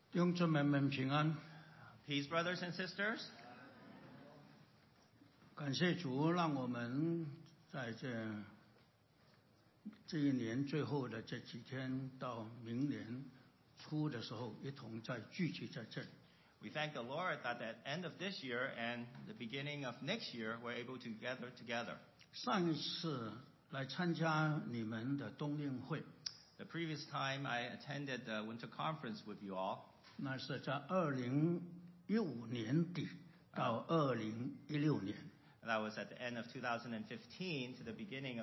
弟兄姊妹们平安。 Peace, brothers and sisters. 感谢主，让我们在这一年最后的这几天到明年初的时候，一同再聚集在这里。 We thank the Lord that at the end of this year and the beginning of next year, we're able to gather together. 上一次来参加你们的冬令会， The previous time I attended the winter conference with you all, 那是在2015年底到2016年。 that was at the end of 2015 to the beginning of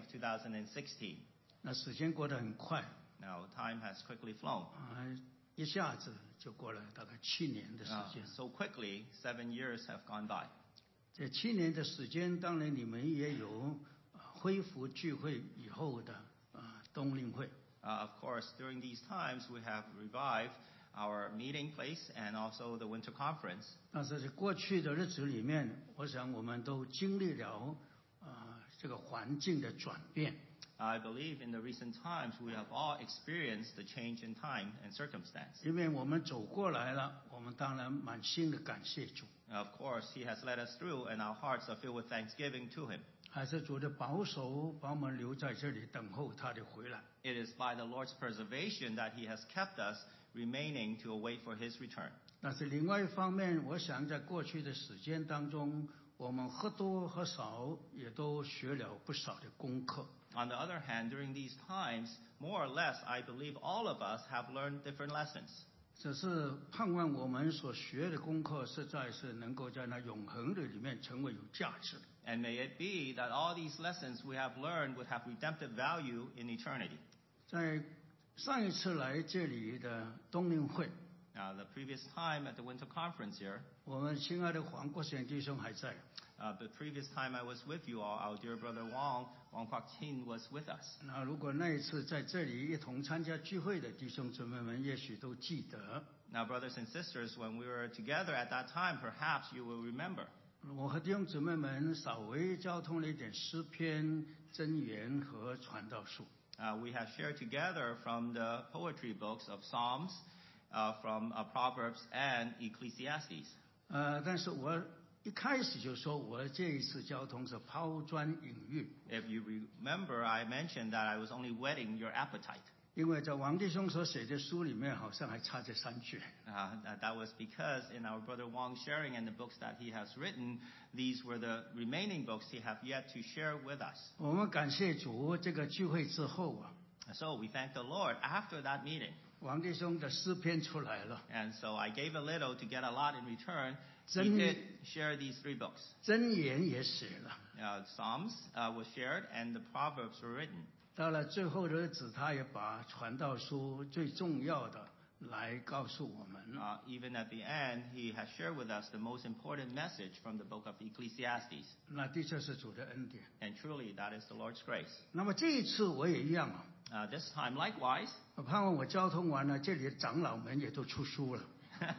2016. 那时间过得很快， Now, time has quickly flown. 一下子就过了大概7年的时间。 So quickly, 7 years have gone by. 这7年的时间，当然你们也有恢复聚会以后的冬令会。 Of course, during these times, we have revived our meeting place and also the winter conference. 但是在过去的日子里面，我想我们都经历了这个环境的转变。 I believe in the recent times we have all experienced the change in time and circumstance. 因为我们走过来了，我们当然满心的感谢主。 Of course, He has led us through, and our hearts are filled with thanksgiving to Him. 还是主的保守，把我们留在这里等候他的回来。 It is by the Lord's preservation that He has kept us remaining to await for His return. 但是另外一方面，我想在过去的时间当中，我们或多或少也都学了不少的功课。 On the other hand, during these times, more or less, I believe all of us have learned different lessons. 只是盼望我们所学的功课，实在是能够在那永恒的里面成为有价值的。 And may it be that all these lessons we have learned would have redemptive value in eternity. 在上一次来这里的冬令会， Now, the previous time at the winter conference here, 我们亲爱的黄国贤弟兄还在。 the previous time I was with you all, our dear brother Wang Kwok Chin was with us. 那如果那一次在这里一同参加聚会的弟兄姊妹们，也许都记得， Now, brothers and sisters, when we were together at that time, perhaps you will remember. 我和弟兄姊妹们稍微交通了一点诗篇、箴言和传道书。 We have shared together from the poetry books of Psalms, from Proverbs and Ecclesiastes. 但是我一开始就说，我这一次交通是抛砖引玉。 If you remember, I mentioned that I was only whetting your appetite. 因为在王弟兄所写的书里面，好像还差这3卷。 That was because in our brother Wang's sharing and the books that he has written, these were the remaining books he have yet to share with us. 我们感谢主，这个聚会之后啊， So we thank the Lord after that meeting. 王弟兄的诗篇出来了， And so I gave a little to get a lot in return. He 箴 did share these 3 books. 箴言也写了。 Psalms was shared and the Proverbs were written. 到了最后的日子，他也把传道书最重要的来告诉我们。 Even at the end, he has shared with us the most important message from the book of Ecclesiastes. 那的确是主的恩典。 And truly, that is the Lord's grace. 那么这一次我也一样啊， This time, likewise, 我盼望我交通完了，这里的长老们也都出书了。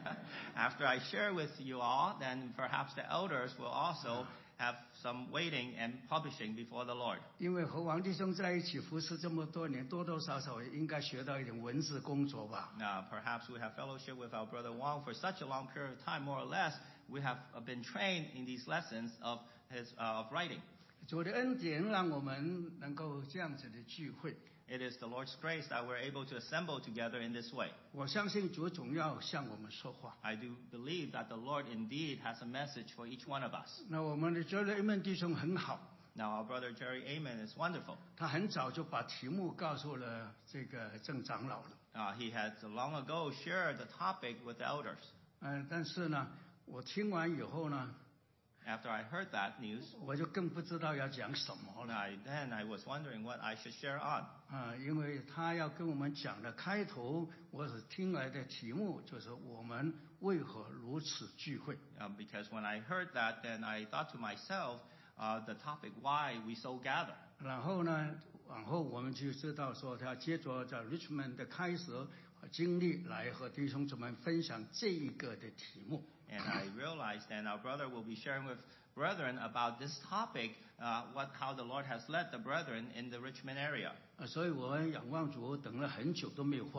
after I share with you all, then perhaps the elders will also have some waiting and publishing before the Lord. 因为和王弟兄在一起服侍这么多年，多多少少也应该学到一点文字工作吧。 Perhaps we have fellowship with our brother Wang for such a long period of time, more or less, we have been trained in these lessons of writing. 主的恩典让我们能够这样子的聚会。 It is the Lord's grace that we're able to assemble together in this way. 我相信主总要向我们说话。 I do believe that the Lord indeed has a message for each one of us. 那我们的Jerry弟兄很好， Now, our brother Jerry Amen is wonderful. 他很早就把题目告诉了这个郑长老了。 He had long ago shared the topic with the elders. 但是呢，我听完以后呢， After I heard that news, 我就更不知道要讲什么了。 then I was wondering what I should share on. 因为他要跟我们讲的开头，我只听来的题目就是我们为何如此聚会。 Because when I heard that, then I thought to myself, the topic why we so gather. 然后呢，往后我们就知道说，他接着在 Richmond 的开始和经历来和弟兄姊妹分享这一个的题目。 And I realized then our brother will be sharing with brethren about this topic, how the Lord has led the brethren in the Richmond area. 所以我仰望主，等了很久都没有话。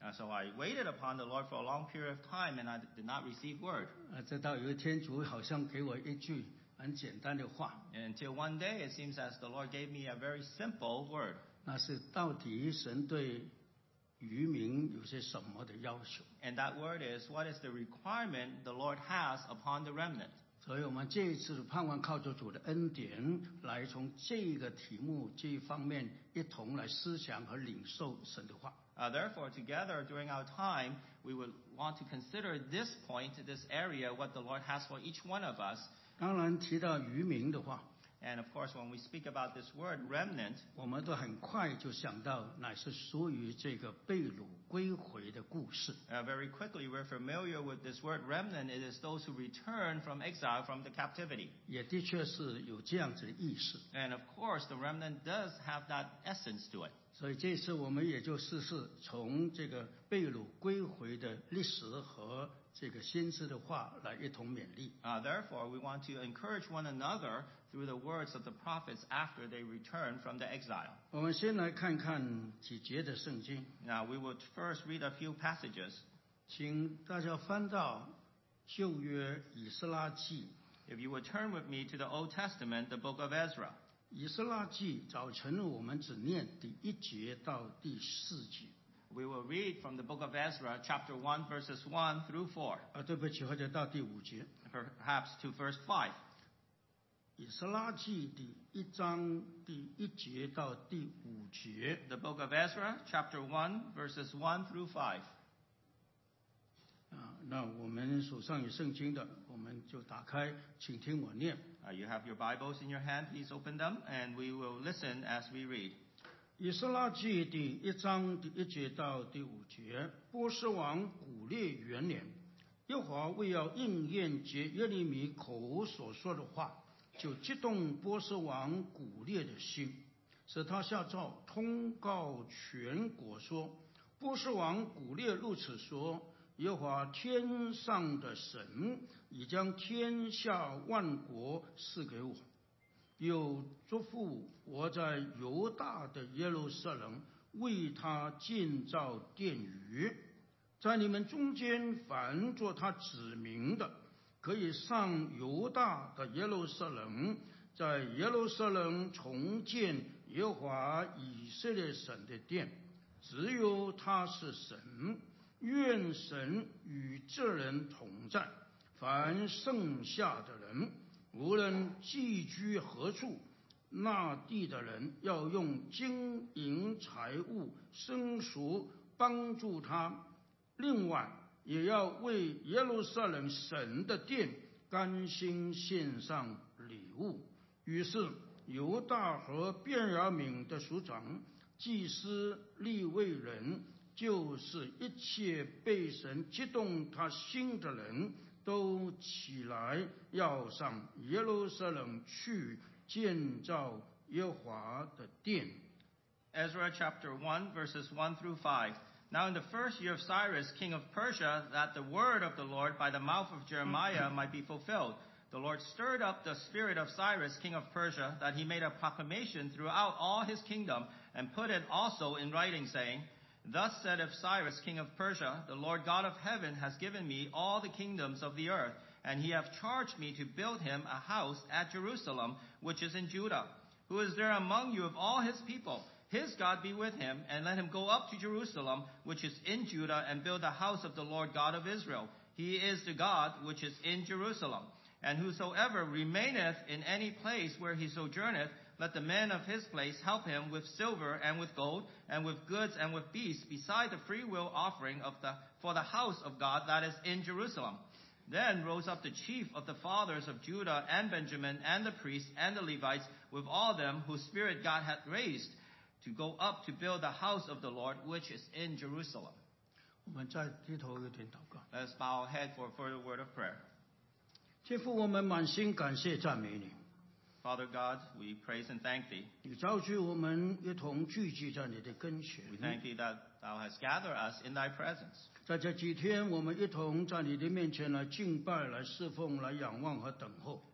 So I waited upon the Lord for a long period of time, and I did not receive word. 直到有一天主好像给我一句很简单的话， Until one day, it seems as the Lord gave me a very simple word. 那是到底神对渔民有些什么的要求？ And that word is, what is the requirement the Lord has upon the remnant? 所以我们这一次盼望靠着主的恩典，来从这个题目这一方面一同来思想和领受神的话。 Therefore, together during our time, we would want to consider this point, this area, what the Lord has for each one of us. 当然提到渔民的话， And of course, when we speak about this word, remnant, 我们都很快就想到，乃是属于这个被掳归回的故事。 very quickly we're familiar with this word remnant. It is those who return from exile, from the captivity. 也的确是有这样子的意思。 And of course, the remnant does have that essence to it. 所以这次我们也就试试从这个被掳归回的历史和这个先知的话来一同勉励。 Therefore, we want to encourage one another through the words of the prophets after they return from the exile. 我们先来看看几节的圣经， Now, we would first read a few passages. 请大家翻到旧约以斯拉记。 If you would turn with me to the Old Testament, the book of Ezra. 以斯拉记早晨我们只念第1节到第4节。 We will read from the book of Ezra, chapter 1, verses 1 through 4, 对不起，或者到第5节。 perhaps to verse 5. 以斯拉记第1章第1节到第5节。 The book of Ezra, chapter 1, verses 1 through 5. 那我们手上有圣经的，我们就打开，请听我念。 You have your Bibles in your hand. Please open them, and we will listen as we read. 以斯拉记第1章第1节到第5节，波斯王古列元年，耶和华为要应验借耶利米口所说的话，就激动波斯王古列的心，使他下诏通告全国说：波斯王古列如此说，耶和华天上的神已将天下万国赐给我，又嘱咐我在犹大的耶路撒冷为他建造殿宇，在你们中间凡作他子民的，可以上犹大的耶路撒冷，在耶路撒冷重建耶和华以色列神的殿，只有他是神。愿神与这人同在，凡剩下的人，无论寄居何处，那地的人要用金银财物牲畜帮助他，另外也要为耶路撒冷神的殿甘心献上礼物。于是犹大和便雅悯的属长、祭司、利未人，就是一切被神激动他心的人，都起来要上耶路撒冷去建造耶和华的殿。 Ezra chapter 1, verses 1 through 5. Now in the first year of Cyrus, king of Persia, that the word of the Lord by the mouth of Jeremiah might be fulfilled, the Lord stirred up the spirit of Cyrus, king of Persia, that he made a proclamation throughout all his kingdom, and put it also in writing, saying, Thus saith Cyrus, king of Persia, the Lord God of heaven has given me all the kingdoms of the earth, and he hath charged me to build him a house at Jerusalem, which is in Judah. Who is there among you of all his people? His God be with him, and let him go up to Jerusalem, which is in Judah, and build the house of the Lord God of Israel. He is the God which is in Jerusalem. And whosoever remaineth in any place where he sojourneth, let the men of his place help him with silver and with gold, and with goods and with beasts, beside the freewill offering for the house of God that is in Jerusalem. Then rose up the chief of the fathers of Judah and Benjamin, and the priests and the Levites, with all them whose spirit God hath raised, to go up to build the house of the Lord, which is in Jerusalem. 我们再低头有点祷告。 Let us bow our head for a further word of prayer. 天父，我们满心感谢赞美你， Father God, we praise and thank thee. 你召集我们一同聚集在你的跟前。 We thank thee that thou hast gathered us in thy presence. 在这几天，我们一同在你的面前来敬拜、来侍奉、来仰望和等候。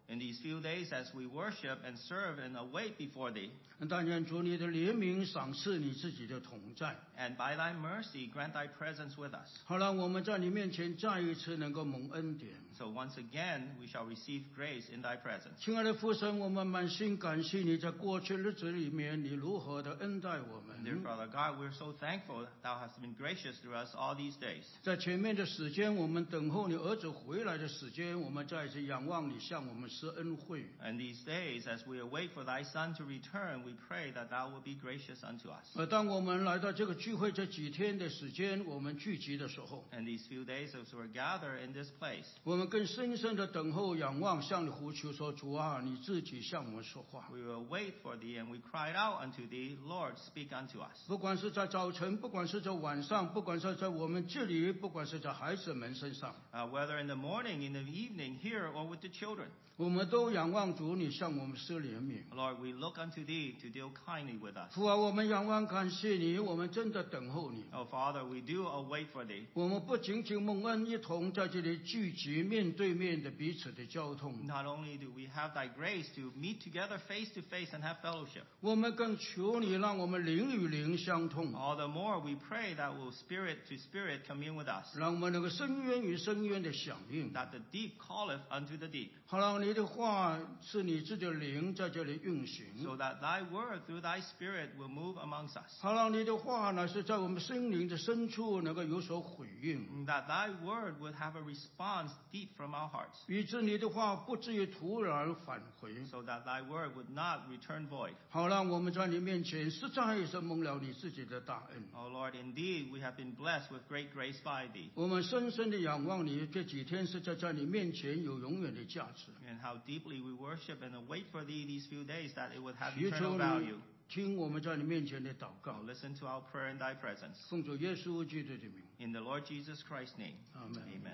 In these few days, as we worship and serve and await before thee, 但愿主你的怜悯赏赐你自己的同在， and by thy mercy grant thy presence with us. 好让我们在你面前再一次能够蒙恩典。 So once again, we shall receive grace in thy presence. 亲爱的父神，我们满心感谢你在过去日子里面你如何的恩待我 Dear 们。 Father God, we're so thankful that thou hast been gracious to us all these days. 在前面的时间，我们等候你儿子回来的时间，我们再一次仰望你，向我们施恩惠。 And these days, as we await for thy Son to return, we pray that thou will be gracious unto us. 当我们来到这个聚会这几天的时间，我们聚集的时候， And these few days as we're gathered in this place, 我们更深深的等候、仰望，向你呼求说：“主啊，你自己向我们说话。 we will wait for thee, and we cried out unto thee, Lord, speak unto us. 不管是在早晨，不管是在晚上，不管是在我们这里，不管是在孩子们身上， Whether in the morning, in the evening, here, or with the children. 我们都仰望主，你向我们施怜悯。 Lord, we look unto thee to deal kindly with us. 父啊，我们仰望感谢你，我们真的等候你。 Oh, Father, we do await for thee. 我们不仅仅蒙恩，一同在这里聚集，面对面的彼此的交通。 Not only do we have thy grace to meet together face to face and have fellowship, 我们更求你，让我们灵与灵相通， all the more we pray that will spirit to spirit commune with us, 让我们能够深渊与深渊的响应。 that the deep calleth unto the deep, 好让你的话是你自己的灵在这里运行， so that thy word through thy spirit will move amongst us, 好让你的话呢是在我们心灵的深处能够有所回应， that thy word would have a response deep from our hearts, 以致你的话不至于突然返回， so that thy word would not return void. 好让我们在你面前实在是蒙了你自己的大恩。 O Lord, indeed we have been blessed with great grace by thee, 我们深深的仰望你，这几天是在你面前有永远的价值。 and how deeply we worship and await for thee these few days, that it would have 祈 eternal 求 value. 你听我们在你面前的祷告 Oh,，listen to our prayer in thy presence. 奉主耶稣基督的名， In the Lord Jesus Christ's name. 阿门。 Amen.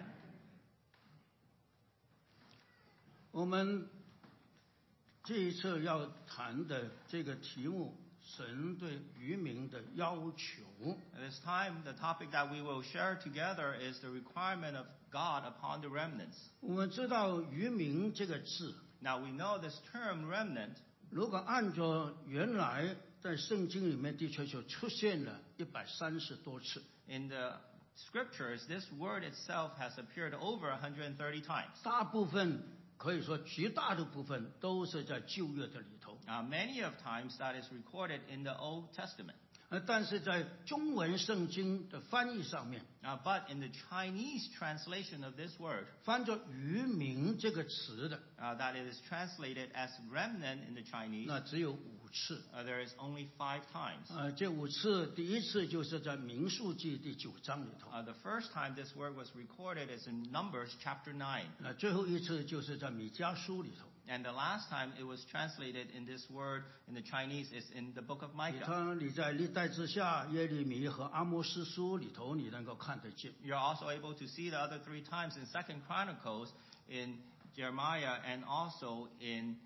我们这一次要谈的这个题目，神对渔民的要求。 At this time, the topic that we will share together is the requirement of God upon the remnants. 我们知道渔民这个字， Now we know this term remnant, 如果按照原来在圣经里面的确就出现了130多次， in the scriptures, this word itself has appeared over 130 times. 大部分可以说绝大的部分都是在旧约的里头， Many of times that is recorded in the Old Testament. 但是在中文圣经的翻译上面， But in the Chinese translation of this word, 翻作渔民这个词的， that it is translated as remnant in the Chinese, 那只有5次。 there is only 5 times. 这5次，第一次就是在民数记第9章里头， The first time this word was recorded is in Numbers chapter 9. 最后一次就是在米迦书里头。 And the last time it was translated in this word in the Chinese is in the book of 你 Micah. 看你在历代之下、耶利米和阿摩司书里头，你能够看得见。 You're also able to see the other 3 times in 2nd Chronicles, in Jeremiah, and also in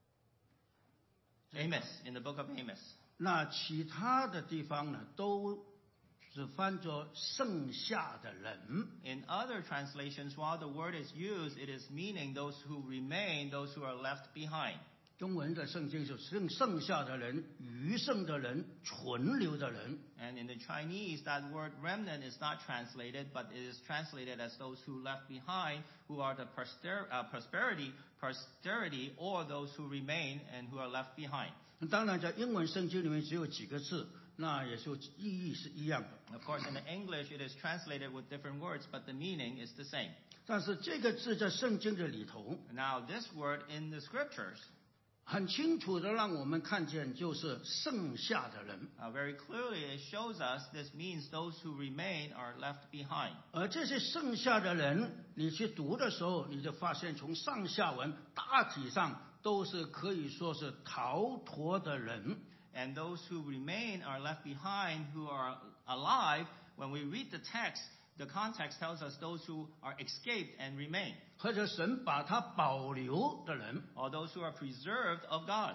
Amos, in the book of Amos. 那其他的地方呢，都是翻作剩下的人。 In other translations, while the word is used, it is meaning those who remain, those who are left behind. 中文的圣经是剩下的人、余剩的人、存留的人。 And in the Chinese, that word remnant is not translated, but it is translated as those who left behind, who are the posterity, or those who remain and who are left behind. 当然，在英文圣经里面只有几个字，那也就意义是一样的。 Of course, in the English, it is translated with different words, but the meaning is the same. 但是这个字在圣经的里头， Now, this word in the scriptures 很清楚的让我们看见，就是剩下的人。 very clearly it shows us this means those who remain are left behind. 而这些剩下的人，你去读的时候，你就发现从上下文大体上都是可以说是逃脱的人。 And those who remain are left behind who are alive. When we read the text, the context tells us those who are escaped and remain, 或者神把他保留的人。 or those who are preserved of God.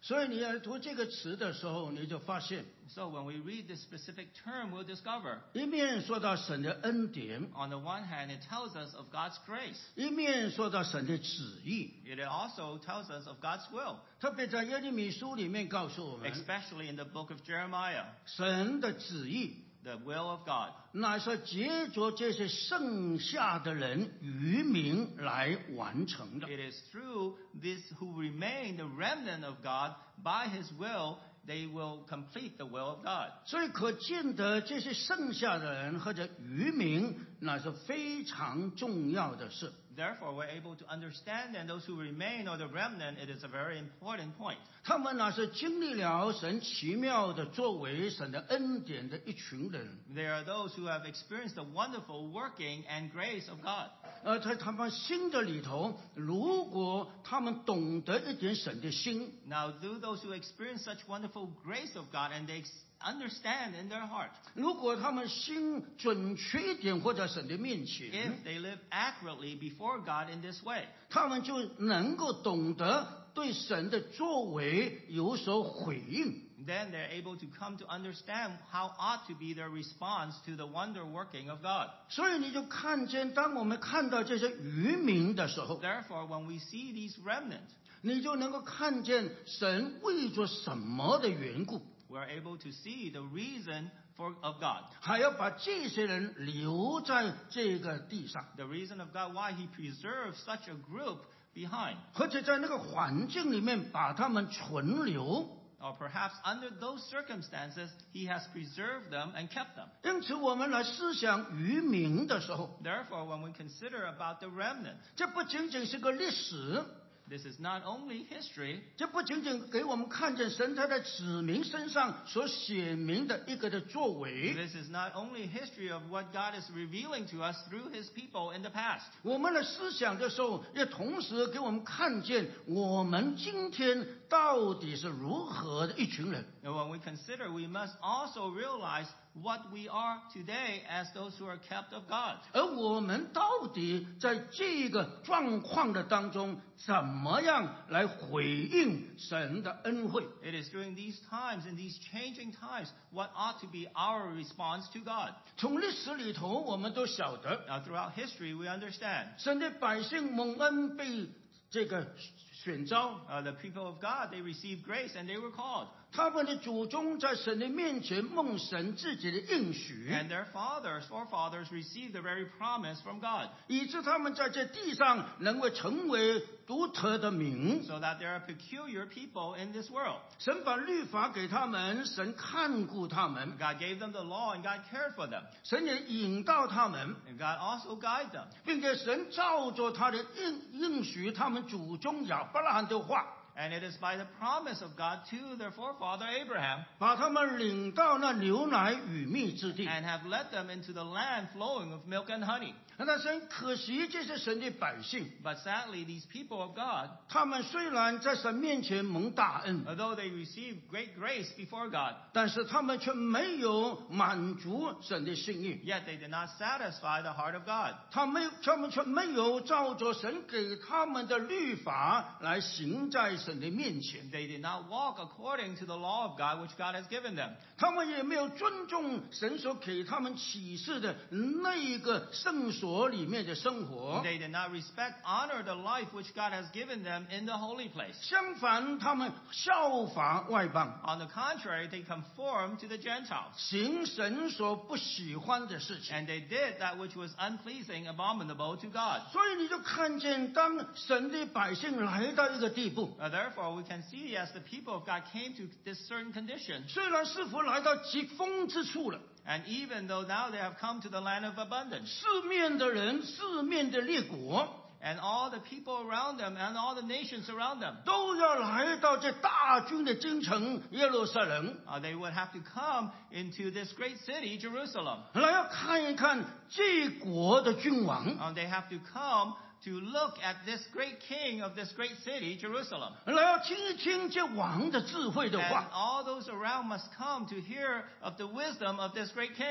所以你要读这个词的时候，你就发现， So when we read this specific term, we'll discover, 一面说到神的恩典， on the one hand, it tells us of God's grace. 一面说到神的旨意。 It also tells us of God's will, 特别在耶利米书里面告诉我们， especially in the book of Jeremiah, 神的旨意 the will of God. 乃是借着这些剩下的人渔民来完成的。 It is through this who remain, the remnant of God, by His will, they will complete the will of God. 所以可见得这些剩下的人或者渔民，那是非常重要的事。 Therefore, we're able to understand, and those who remain, or the remnant, it is a very important point. 他们那是经历了神奇妙的作为、神的恩典的一群人。 There are those who have experienced the wonderful working and grace of God. 在他们心的里头，如果他们懂得一点神的心， Now, through those who experience such wonderful grace of God, and they understand in their heart, 如果他们心准确一点，或者神的面前， if they live accurately before God in this way, 他们就能够懂得对神的作为有所回应。 then they're able to come to understand how ought to be their response to the wonder working of God. 所以你就看见，当我们看到这些渔民的时候， Therefore, when we see these remnants, 你就能够看见神为着什么的缘故， we're able to see the reason of God. 还要把这些人留在这个地上， The reason of God, why He preserved such a group behind. 而且在那个环境里面把他们存留。 Or perhaps under those circumstances, He has preserved them and kept them. 因此，我们来思想渔民的时候， Therefore, when we consider about the remnant, 这不仅仅是个历史， this is not only history, 这不仅仅给我们看见神他在子民身上所显明的一个的作为， this is not only history of what God is revealing to us through His people in the past. 我们的思想的时候，也同时给我们看见我们今天到底是如何的一群人。 And when we consider, we must also realize what we are today as those who are kept of God. 而我们到底在这个状况的当中，怎么样来回应神的恩惠？ It is during these times, in these changing times, what ought to be our response to God. 从历史里头，我们都晓得， Now, throughout history, we understand 神的百姓蒙恩被这个选召， the people of God, they received grace and they were called. 他们的祖宗在神的面前蒙神自己的应许， And their forefathers received the very promise from God, 以致他们在这地上能够成为独特的民。 so that they are peculiar people in this world. 神把律法给他们，神看顾他们， God gave them the law and God cared for them. 神也引导他们， And God also guided them. 并且神照着他的应许他们祖宗亚伯拉罕的话， And it is by the promise of God to their forefather Abraham, 把他们领到那流奶与蜜之地。 and have led them into the land flowing with milk and honey. 但是很可惜，这些神的百姓， But sadly, these people of God, 他们虽然在神面前蒙大恩， although they received great grace before God, 但是他们却没有满足神的心意， yet they did not satisfy the heart of God. 他们却没有照着神给他们的律法来行在神的面前， They did not walk according to the law of God which God has given them. 他们也没有尊重神所给他们启示的那一个圣所里面的生活。 They did not respect, honor the life which God has given them in the holy place. 相反，他们效法外邦， On the contrary, they conformed to the Gentiles. 行神所不喜欢的事情。 And they did that which was unpleasing, abominable to God. 所以你就看见，当神的百姓来到一个地步， Therefore, we can see as the people of God came to this certain condition, 虽然似乎来到极丰之处了， and even though now they have come to the land of abundance, 四面的人、四面的列国 and all the people around them and all the nations around them, 都要来到这大军的京城耶路撒冷， they would have to come into this great city, Jerusalem. 来要看一看这国的君王， They have to come to look at this great king of this great city, Jerusalem. 来要听一听这王的智慧的 And 话， all those around must come to hear of the wisdom of this great king.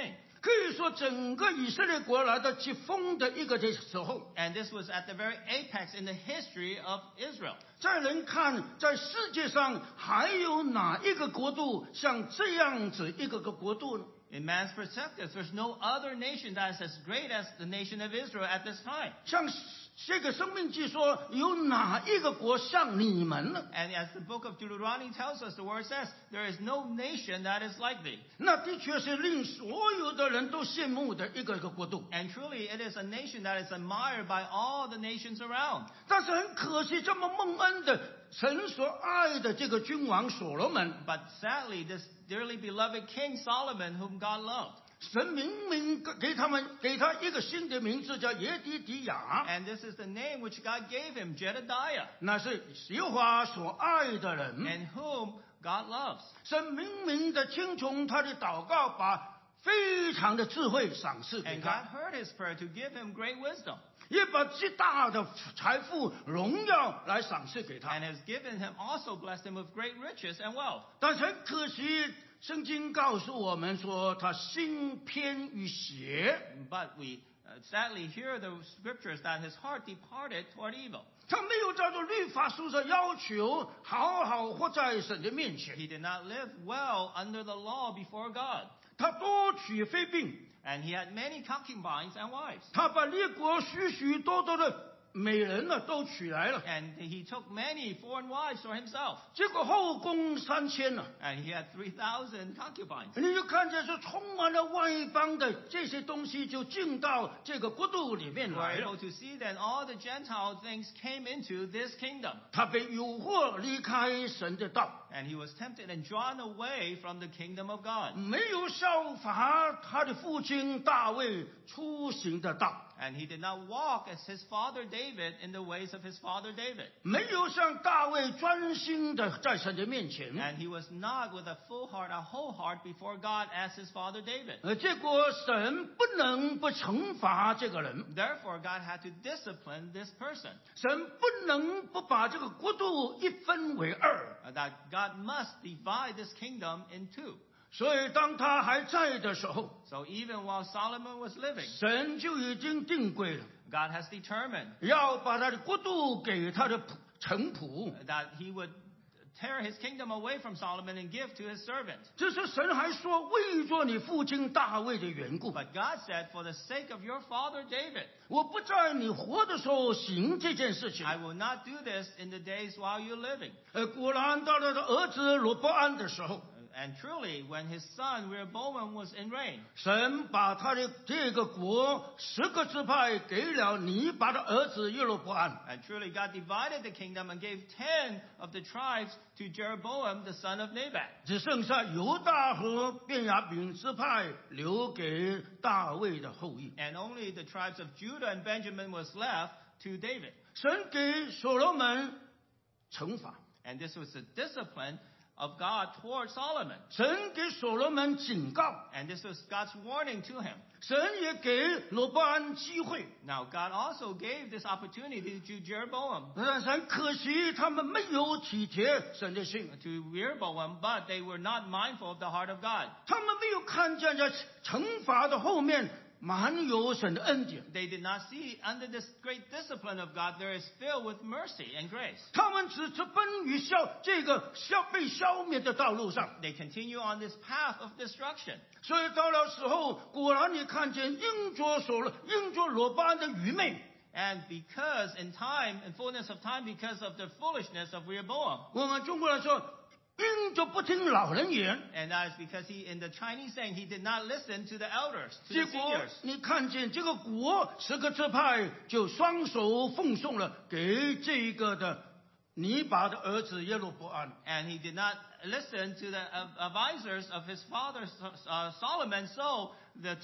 可以说整个以色列国来到极峰的一个的时候。 And this was at the very apex in the history of Israel. 再人看，在世界上还有哪一个国度像这样子一个国度呢？ In man's perspective, there's no other nation that is as great as the nation of Israel at this time. 像这个生命记说，有哪一个国像你们呢？ And as the book of Deuteronomy tells us, the word says, there is no nation that is like thee. 那的确是令所有的人都羡慕的一个国度。 And truly, it is a nation that is admired by all the nations around. 但是很可惜，这么蒙恩的神所爱的这个君王所罗门， But sadly, this dearly beloved King Solomon, whom God loved, 神明明给他一个新的名字，叫耶底底亚， and this is the name which God gave him, Jedediah, 那是耶和华所爱的人。 and whom God loves. 神明明的听从他的祷告，把非常的智慧赏赐给 And 他 God， heard his prayer to give him great wisdom, 也把极大的财富荣耀来赏赐给他。 and has given him, also blessed him with great riches and wealth. 但是很可惜，圣经告诉我们说，他心偏于邪， But we sadly hear the scriptures that his heart departed toward evil. 他没有照着律法书的要求，好好活在神的面前。 He did not live well under the law before God, 他多娶妃嫔， and he had many concubines and wives. 他把列国许许多多的美人呢都娶来了， And he took many foreign wives for himself, 结果后宫3000呢。 and he had 3,000 concubines. 你就看见说，充满了外邦的这些东西，就进到这个国度里面 We 来 are 了。 able to see that all the Gentile things came into this kingdom, 他被诱惑离开神的道， and he was tempted and drawn away from the kingdom of God. 没有效法他的父亲大卫出行的道， And he did not walk as his father David in the ways of his father David. 没有像大卫专心的在神的面前。 And he was not with a full heart, a whole heart before God as his father David. 结果神不能不惩罚这个人， Therefore, God had to discipline this person. 神不能不把这个国度一分为二。 That God must divide this kingdom in two. 所以当他还在的时候， So even while Solomon was living, 神就已经定规了， God has determined 要把他的国度给他的臣仆。 that he would tear his kingdom away from Solomon and give to his servant. 这是神还说，为着你父亲大卫的缘故， But God said, for the sake of your father David, 我不在你活的时候行这件事情。 I will not do this in the days while you're living. 果然到了他的儿子罗伯安的时候， And truly, when his son Rehoboam was in reign, 神把他的这个国10个支派给了尼拔的儿子耶罗伯安。 and truly God divided the kingdom and gave 10 of the tribes to Jeroboam, the son of Nebat. 只剩下犹大和便雅悯支派留给大卫的后裔。 And only the tribes of Judah and Benjamin was left to David. 神给所罗门惩罚， And this was the discipline of God toward Solomon. 神给所罗门警告， And this was God's warning to him. 神也给罗伯安机会。 Now, God also gave this opportunity to Jeroboam, 但是很可惜，他们没有体贴神的心， to Rehoboam, but they were not mindful of the heart of God. 他们没有看见在惩罚的后面满有神的恩典。 They did not see under this great discipline of God, there is filled with mercy and grace. 他们只直奔于被消灭的道路上， They continue on this path of destruction. 所以到了时候，果然你看见因着罗伯安的愚昧， And because in fullness of time, because of the foolishness of Rehoboam, 我们中国人说因着不听老人言， and that is because in the Chinese saying, he did not listen to the elders, to 结 the 果 seniors. 你看见这个国10个支派就双手奉送了给这个的尼拔的儿子耶罗伯安。 And he did not listen to the advisors of his father Solomon, so the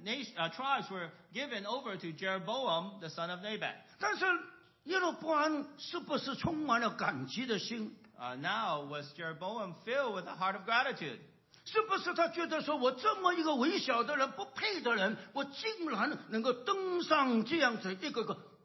10 tribes were given over to Jeroboam, the son of Nebat. 但是耶罗伯安是不是充满了感激的心？ Now, was Jeroboam filled with a heart of gratitude? 是不是他觉得说，我这么一个微小的人，不配的人，我竟然能够登上这样子一个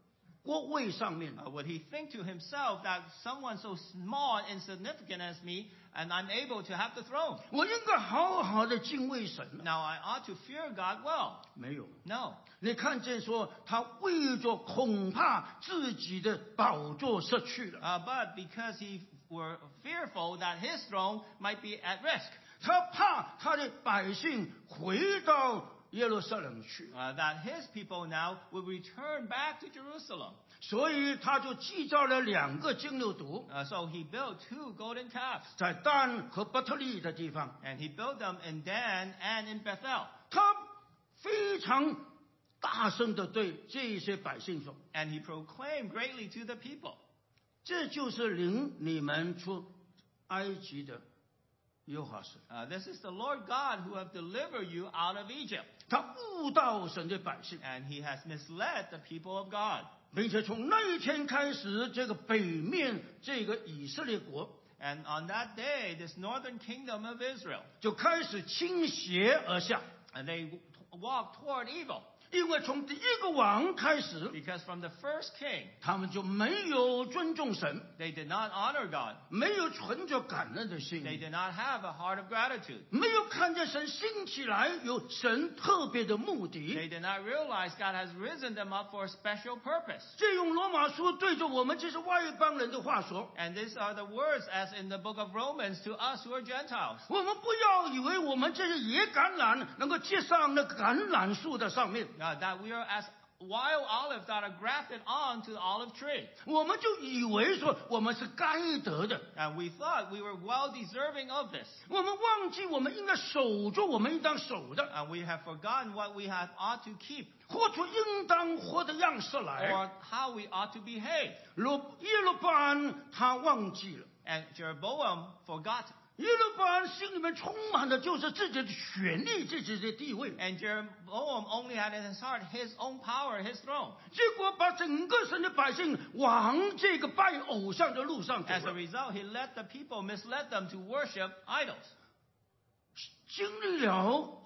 国位上面。 Would he think to himself that someone so small and insignificant as me, and I'm able to have the throne? 我应该好好的敬畏神。 Now I ought to fear God well. 没有， No. 你看见说他为着恐怕自己的宝座失去了， But because he were fearful that his throne might be at risk, 他怕他的百姓回到耶路撒冷去， that his people now would return back to Jerusalem. 所以他就制造了2个金牛犊， So he built 2 golden calves, 在但和伯特利的地方， and he built them in Dan and in Bethel. 他非常大声的对这些百姓说， And he proclaimed greatly to the people, 这就是领你们出埃及的耶和华神。 this is the Lord God who have delivered you out of Egypt. 他误导神的百姓， And he has misled the people of God. 并且从那一天开始，这个北面这个以色列国 And on that day, this northern kingdom of Israel, 就开始倾斜而下， and they walked toward evil. 因为从第一个王开始， Because from the first king, 他们就没有尊重神， they did not honor God. 没有存着感恩的心， They did not have a heart of gratitude. 没有看见神兴起来有神特别的目 They 的。 did not realize God has risen them up for a special purpose. 这用罗马书对着我们这些外邦人的话说， And these are the words as in the book of Romans to us who are Gentiles. 我们不要以为我们这些野橄榄能够接上那橄榄树的上面， That we are as wild olives that are grafted onto the olive tree. 我们就以为说我们是该得的， And we thought we were well deserving of this. 我们忘记我们应该守住我们应当守的， And we have forgotten what we have ought to keep, 活出应当活的样式来。 or how we ought to behave. 耶路巴安他忘记了， And Jeroboam forgot. 耶路巴安心里面充满的就是自己的权力、自己的地位， And Jeroboam only had in his heart his own power, his throne. 结果把整个神的百姓往这个拜偶像的路上走 As a 了。 result, he led the people, misled them to worship idols. 经历了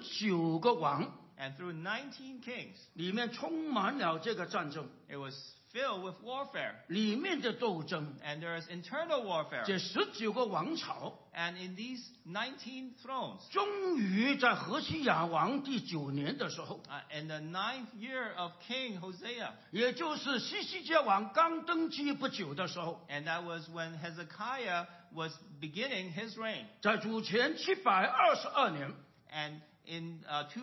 19个王， And through 19 kings, 里面充满了这个战争， it was filled with warfare. 里面的斗争。 And there is internal warfare. 这19个王朝， And in these 19 thrones, 终于在何西亚王第9年的时候， in the 9th year of King Hosea, 也就是西西家王刚登基不久的时候， and that was when Hezekiah was beginning his reign. 在主前722年， And in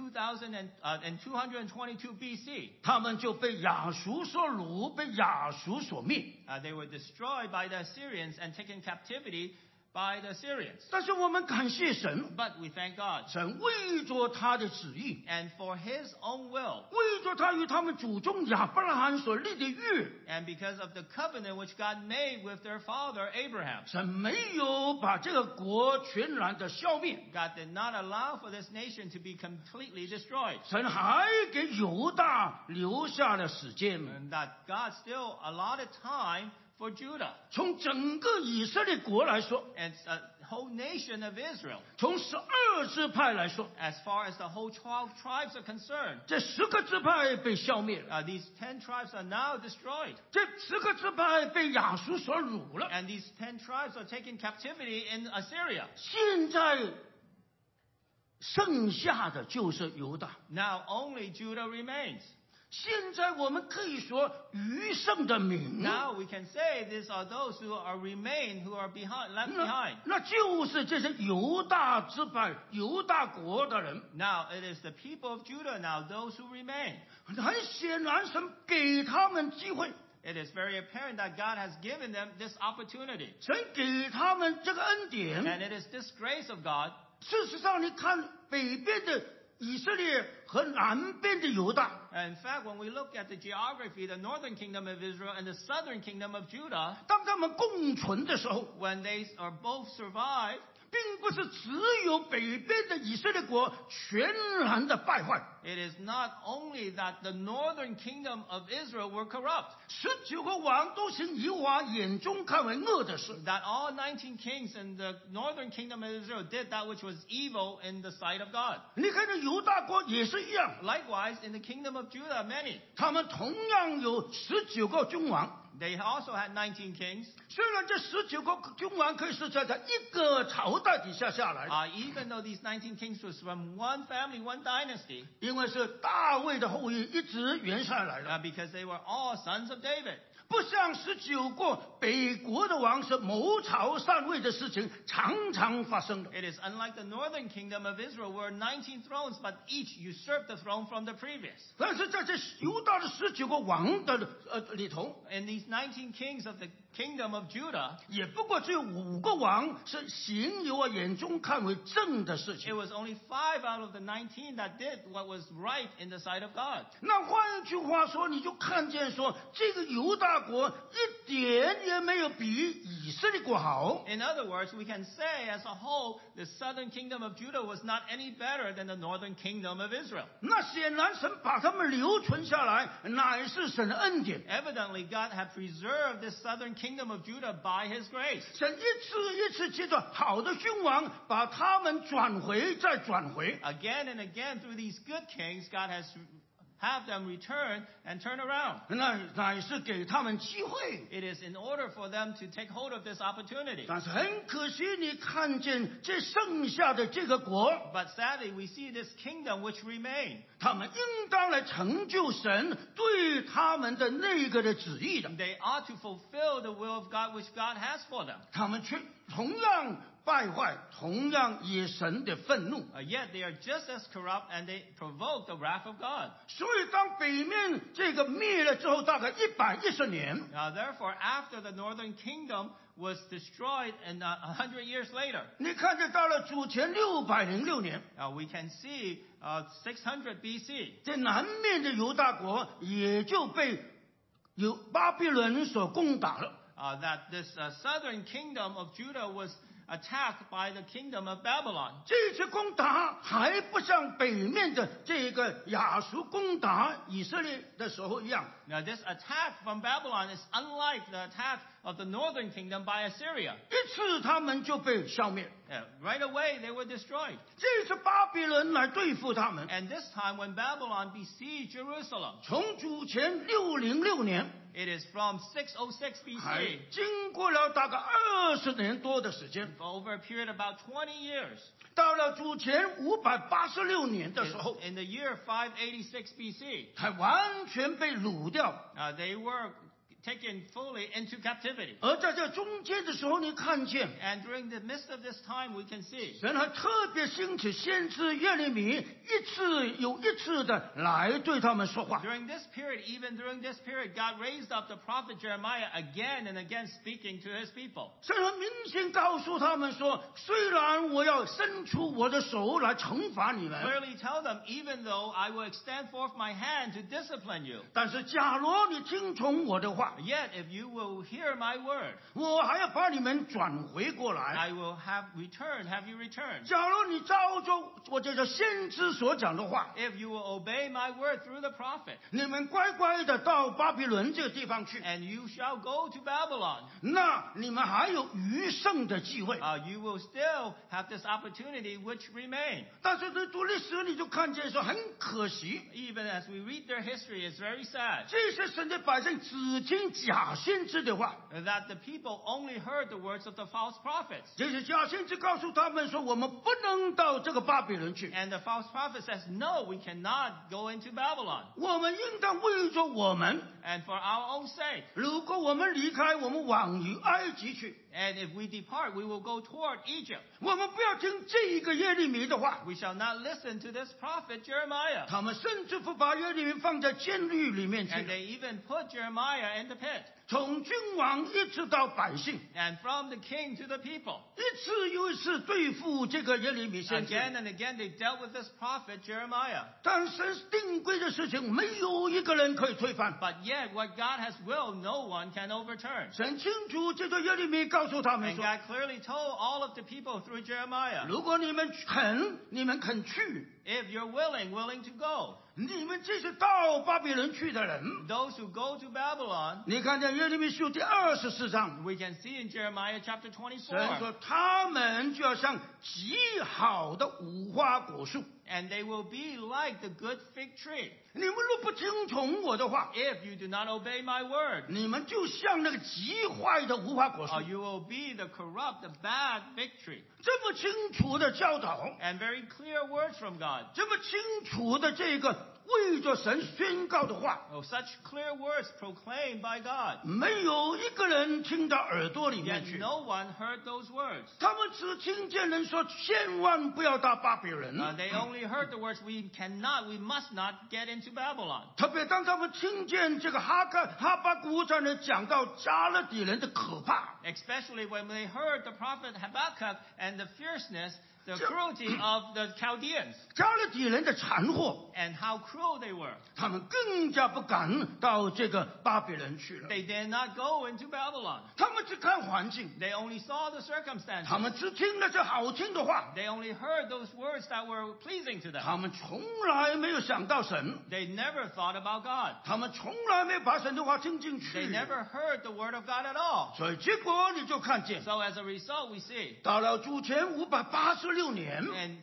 222 BC, 他们就被亚述所掳，被亚述所灭。 they were destroyed by the Assyrians and taken captivity by the Assyrians. 但是我们感谢神， But we thank God. 神为着他的旨意， And for his own will, 为着他与他们祖宗亚伯拉罕所立的约， and because of the covenant which God made with their father Abraham, 神没有把这个国全然的消灭， God did not allow for this nation to be completely destroyed. 神还给犹大留下了时间。 And that God still allotted time for Judah. 从整个以色列国来说， And a whole nation of Israel, 从12支派来说， as far as the whole 12 tribes are concerned, 这10个支派被消灭了， these 10 tribes are now destroyed. 这10个支派被亚述所掳了。 And these 10 tribes are taken captivity in Assyria. 现在剩下的就是犹大。 Now only Judah remains. 现在我们可以说余剩的民， Now we can say these are those who are remain, who are left behind. 那就是这些犹大支派、犹大国的人。 Now it is the people of Judah now, those who remain. 很显然，神给他们机会， It is very apparent that God has given them this opportunity. 神给他们这个恩典。 And it is this grace of God. 事实上，你看北边的以色列和南边的犹大， And in fact, when we look at the geography, the northern kingdom of Israel and the southern kingdom of Judah, 当他们共存的时候， when they are both survived, 并不是只有北边的以色列国全然的败坏。 It is not only that the northern kingdom of Israel were corrupt, 19个王都行耶和华眼中看为恶的事。 that all 19 kings in the northern kingdom of Israel did that which was evil in the sight of God. 你看这犹大国也是一样， Likewise, in the kingdom of Judah, many. 他们同样有19个君王。 They also had 19 kings. 虽然这19个君王可以是在一个朝代底下下来的， Even though these 19 kings was from one family, one dynasty, 因为是大卫的后裔一直延下来的， because they were all sons of David. 不像19个北国的王是谋朝篡位的事情常常发生的。 It is unlike the northern kingdom of Israel, where 19 thrones, but each usurped the throne from the previous. 但是在这犹大的19个王的里头， In these 19 kings of the kingdom of Judah, 也不过只有5个王是行耶和华眼中看为正的事 it 情。 was only 5 out of the 19 that did what was right in the sight of God. 那换一句话说，你就看见说，这个犹大国一点也没有比以色列国好。 In other words, we can say as a whole, the southern kingdom of Judah was not any better than the northern kingdom of Israel. 那显然神把他们留存下来，乃是神的恩典。 Evidently, God had preserved this southern kingdom of Judah by His grace. 神一次一次借着好的君王，把他们转回再转回。 Again and again, through these good kings, God has have them return and turn around. 那乃是给他们机会。 It is in order for them to take hold of this opportunity. 但是很可惜，你看见这剩下的这个国， But sadly, we see this kingdom which remain. 他们应当来成就神对他们的那个的旨意的， They ought to fulfill the will of God which God has for them. 他们却同样败坏，同样惹神的愤怒。 Yet they are just as corrupt and they provoke the wrath of God. 所以当北面这个灭了之后，大概110年， Therefore, after the northern kingdom was destroyed and 100 years later, 你看见到了主前606年， we can see 600 BC. 这南面的犹大国也就被巴比伦所攻打了。 That this southern kingdom of Judah was attacked by the kingdom of Babylon. 这次攻打还不像北面的这个亚述攻打以色列的时候一样， Now, this attack from Babylon is unlike the attack of the northern kingdom by Assyria. 一次他们就被消灭。 Right away, they were destroyed. 这次巴比伦来对付他们， And this time, when Babylon besieged Jerusalem, 从主前606年， it is from 606 还 BC, 经过了大概20年多的时间， over a period of about 20 years. 到了主前586年的时候， In the year 586 BC, 才完全被掳掉。 they were taken fully into captivity. 而在这中间的时候，你看见 And during the midst of this time, we can see 神还特别兴起先知耶利米，一次又一次的来对他们说话。 during this period, even during this period, God raised up the prophet Jeremiah again and again speaking to his people. 神很明显告诉他们说，虽然我要伸出我的手来惩罚你们， Clearly tell them, even though I will extend forth my hand to discipline you, 但是假如你听从我的话， yet if you will hear my word, 我还要把你们转回过来。 I will have you return. 假如你照着我这个先知所讲的话， If you will obey my word through the prophet, 你们乖乖的到巴比伦这个地方去， and you shall go to Babylon, 那你们还有余剩的机会。 you will still have this opportunity which remain. 但是在读历史你就看见说，很可惜， Even as we read their history, it's very sad 这些神的百姓只听假先知的话。 that the people only heard the words of the false prophets. 这些假先知告诉他们说，我们不能到这个巴比伦去， And the false prophet says, no, we cannot go into Babylon. 我们应当为着我们， And for our own sake, 如果我们离开，我们往于埃及去， and if we depart, we will go toward Egypt. 我们不要听这一个耶利米的话。 We shall not listen to this prophet Jeremiah. 他们甚至不把耶利米放在监狱里面去 And they even put Jeremiah in the pit. 从君王一直到百姓， and from the king to the people. 一次又一次对付这个耶利米先知。 Again and again they dealt with this prophet Jeremiah. 但神定规的事情，没有一个人可以推翻。 But yet what God has willed, no one can overturn. 神清楚借着耶利米告诉他们 And 说 God clearly told all of the people through：“ Jeremiah, 如果你们肯去， if you're willing to go, 你们这些到巴比伦去的人， those who go to Babylon,” 你看见耶利米书第24章， we can see in Jeremiah chapter 神 24, 说他们就要像极好的无花果树。 and they will be like the good fig tree. 你们若不听从我的话， If you do not obey my word, 你们就像那个极坏的无花果树。 you will be the corrupt, the bad fig tree. 这么清楚的教导， And very clear words from God. 这么清楚的这个为着神宣告的话， Oh, such clear words proclaimed by God. 没有一个人听到耳朵里面 Yet 去。 no one heard those words. 他们只听见人说：“千万不要到巴比伦。 They only heard the words, we must not get into Babylon. 特别当他们听见这个哈巴谷在那讲到加勒底人的可怕， Especially when they heard the prophet Habakkuk and the fierceness, the cruelty of the Chaldeans, 加勒底人的残祸， and how cruel they were. 他们更加不敢到这个巴比伦去了。 They did not go into Babylon. 他们只看环境， They only saw the circumstances. 他们只听那些好听的话， They only heard those words that were pleasing to them. 他们从来没有想到神， They never thought about God. 他们从来没有把神的话听进 They 去。 never heard the word of God at all. 所以结果你就看见， So as a result, we see 到了主前586年， in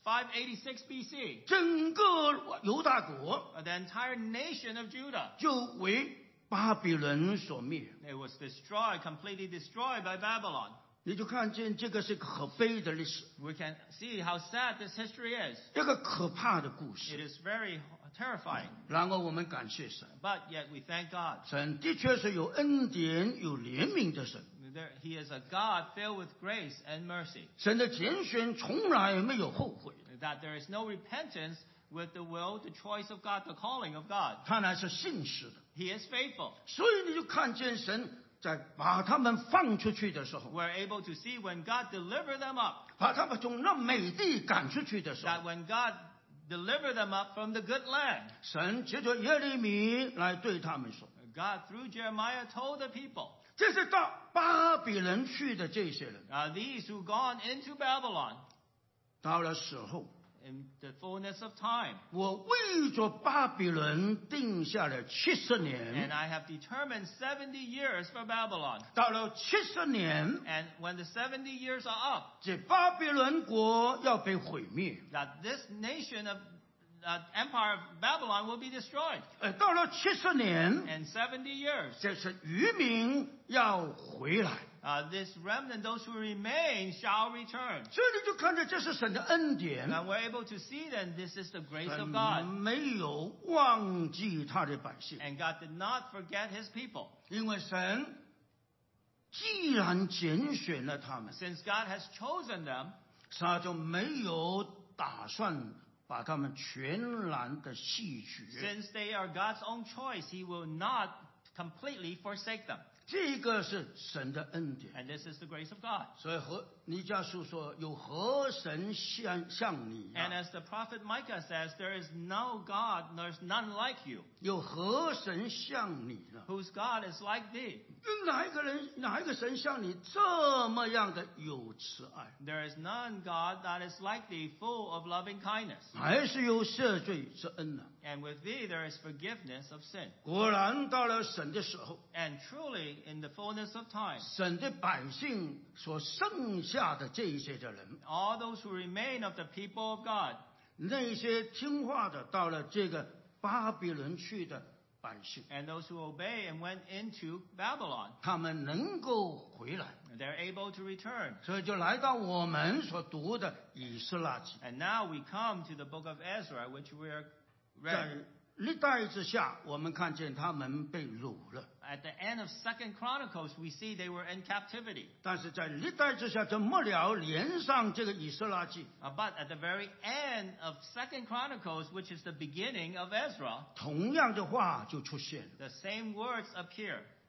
586 BC, 整个犹大国 the entire nation of Judah, 就为巴比伦所灭。 it was destroyed, completely destroyed by Babylon. 你就看见这个是可悲的历史， We can see how sad this history is. 一个可怕的故 It 事。 is very terrifying. 然而我们感谢神， But yet we thank God. 神的确是有恩典、有怜悯的神。 He is a God filled with grace and mercy. 神的拣选从来没有后悔， That there is no repentance with the will, the choice of God, the calling of God. 他乃是信实的。 He is faithful. 所以你就看见神在把他们放出去的时候， We're able to see when God delivered them up, 把他们从那美地赶出去的时 that 候， when God delivered them up from the good land, 神借着耶利米来对他们说， God through Jeremiah told the people, 这是到巴比伦去的这些人， these who gone into Babylon 到了时候， in the fullness of time, 我为着巴比伦定下了70 and 年， I have determined 70 years for Babylon. 到了70年， And when the 70 years are up, 这巴比伦国要被毁灭。 that this nation of empire of Babylon will be destroyed. 到了70年， And 70 years, 这是渔民要回来， this remnant, those who remain, shall return. 所以你就看见这是神的恩典。 And we're able to see then this is the grace 神 of God. 没有忘记他的百姓， And God did not forget his people. 因为神既然拣选了他们， Since God has chosen them, 他就没有打算把他们全然的弃绝。 since they are God's own choice, he will not completely forsake them. 这个是神的恩典。 And this is the grace of God. 所以弥迦书说：“有何神像你呀、 And as the prophet Micah says, there is no God, there's none like you. 有何神像你呢？ Whose God is like thee? 哪一个神像你这么样的有慈爱？ There is none God that is like thee, full of loving kindness. 还是有赦罪之恩呢、 And with thee there is forgiveness of sin. 果然到了审的时候， And truly, in the fullness of time, 神的百姓所剩下的这一些的人， all those who remain of the people of God, 那些听话的，到了这个巴比伦去的百姓， and those who obey and went into Babylon, 他们能够回来， they're able to return. 所以就来到我们所读的以斯拉记。 And now we come to the book of Ezra, which we are 在 read. 历代之下，我们看见他们被掳了。 At the end of 2nd Chronicles, we see they were in captivity. 但是在历代之下，这末了连上这个以斯拉记， But at the very end of 2nd Chronicles, which is the beginning of Ezra, 同样的话就出现了。 the same words appear.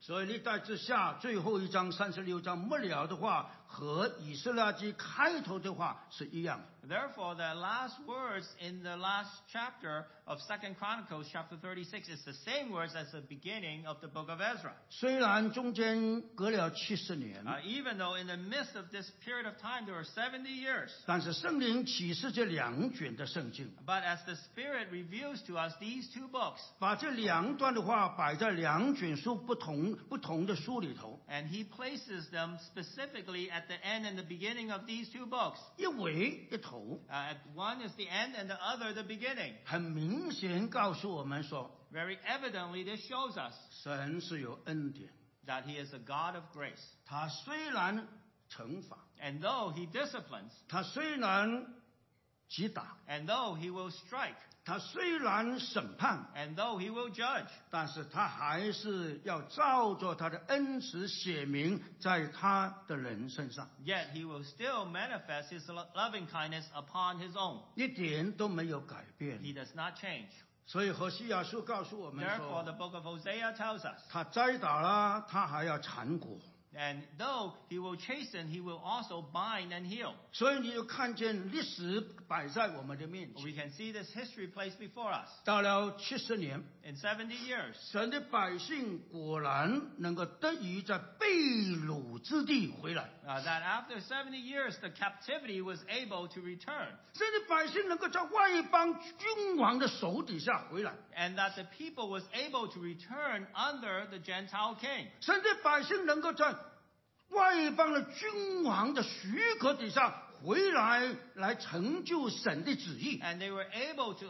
所以历代志下最后一章36章末了的话和以斯拉记开头的话是一样的。 Therefore, the last words in the last chapter of 2 Chronicles, chapter 36, is the same words as the beginning of the book of Ezra. 虽然中间隔了70年， Even though in the midst of this period of time there were 70 years, 但是圣灵启示这两卷的圣经， but as the Spirit reveals to us these two books, 把这两段的话摆在两卷书不同的书里头， and He places them specifically at the end and the beginning of these two books. 一尾一头， One is the end and the other the beginning. 很明显告诉我们说， Very evidently, this shows us 神是有恩典， that He is a God of grace. 他虽然惩罚， And though He disciplines, 他虽然击打， and though He will strike, 他虽然审判， and though He will judge, 但是他还是要照着他的恩慈写明在他的人身上， yet He will still manifest His loving kindness upon His own. 一点都没有改变。 He does not change. 所以何西亚书告诉我们 Therefore, 说， the book of Hosea tells us, 他栽倒了，他还要缠果。 and though He will chasten, He will also bind and heal. 所以你就看见历史摆在我们的面 We 前。 can see this history placed before us. 到了70年， In 70 years, 神的百姓果然能够得以在被掳之地回来。 that after 70 years, the captivity was able to return, 神的百姓能够在外邦君王的手底下回来。 and that the people was able to return under the Gentile king. 神的百姓能够在外邦的君王的许可底下回来，来成就神的旨意。 And they were able to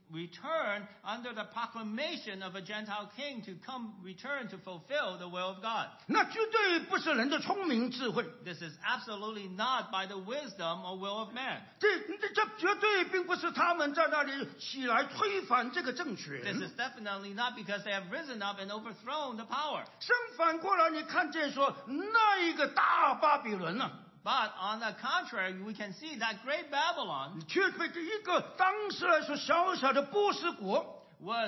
return under the proclamation of a Gentile king to return to fulfill the will of God. 那绝对不是人的聪明智慧， This is absolutely not by the wisdom or will of man. 这绝对并不是他们在那里起来推翻这个政 This 权。 is definitely not because they have risen up and overthrown the power. 相反过来，你看见说那一个大巴比伦呢、 But on the contrary, we can see that great Babylon 却被这一个当时来说小小的波斯国 was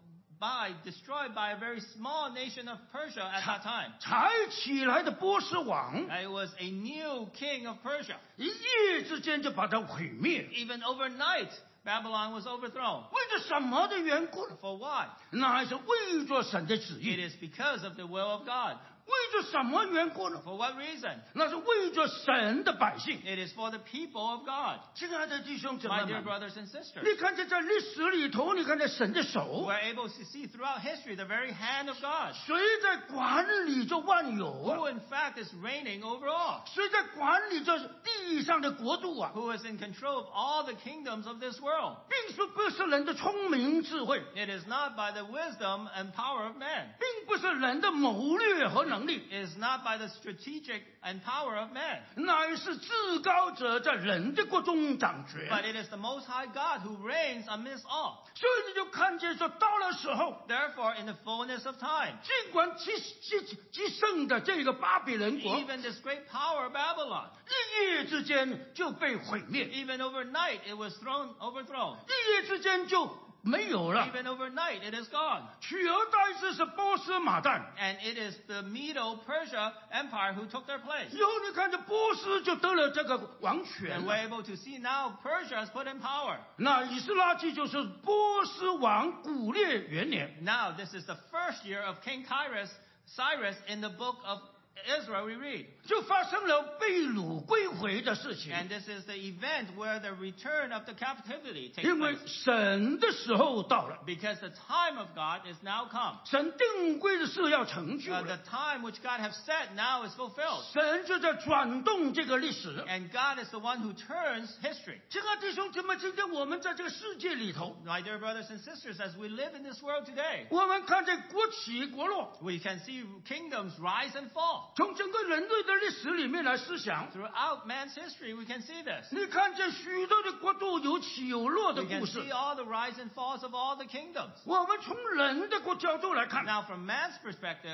destroyed by a very small nation of Persia at that time. 才起来的波斯王， It was a new king of Persia. 一夜之间就把它毁灭。 Even overnight, Babylon was overthrown. 为着什么的缘故呢？ For why? 那还是为着神的旨 It 意。 is because of the will of God. 为着什么缘故呢？ For what reason? 那是为着神的百姓。 It is for the people of God. 亲爱的弟兄姊 My 妹 dear 们， brothers and sisters, 你看见在历史里头，你看见神的手， we're able to see throughout history the very hand of God, 谁在管理着万有 who 啊？ in fact is reigning over all, 谁在管理着地上的国度啊？ who is in control of all the kingdoms of this world. 并说不是人的聪明智慧， It is not by the wisdom and power of man. 并不是人的谋略和能力， It is not by the strategic and power of man. 乃是至高者在人的国中掌权。 But it is the Most High God who reigns amidst all. 所以你就看见说，到了时候， Therefore, in the fullness of time, 尽管极盛的这个巴比伦国， even this great power of Babylon, 一夜之间就被毁灭， even overnight it was overthrown. 一夜之间就没有了。 Even overnight it is gone. 取而代之是波斯马旦。 And it is the Medo-Persia Empire who took their place. 以后你看，这波斯就得了这个王权 And。we're able to see now Persia is put in power. 那以斯拉记就是波斯王古列元年。 Now, this is the first year of King Cyrus in the book of Ezra we read. 就发生了被掳归回的事情。 And this is the event where the return of the captivity takes 因为 place. 神的时候到了， Because the time of God is now come. 神定规的事要成就 The 了， time which God has set now is fulfilled. 神就在转动这个历史。 And God is the one who turns history. 亲爱的弟兄姊妹，今天我们在这个世界里头， My dear brothers and sisters, as we live in this world today, 我们看见国起国落， we can see kingdoms rise and fall. 从整个人类的历史里面来思想， Throughout man's history, we can see this. 你看见许多的国度有起有落的 We can 故事 see。all the rise and falls of all the kingdoms. 我们从人的角度来看， Now, from man's perspective,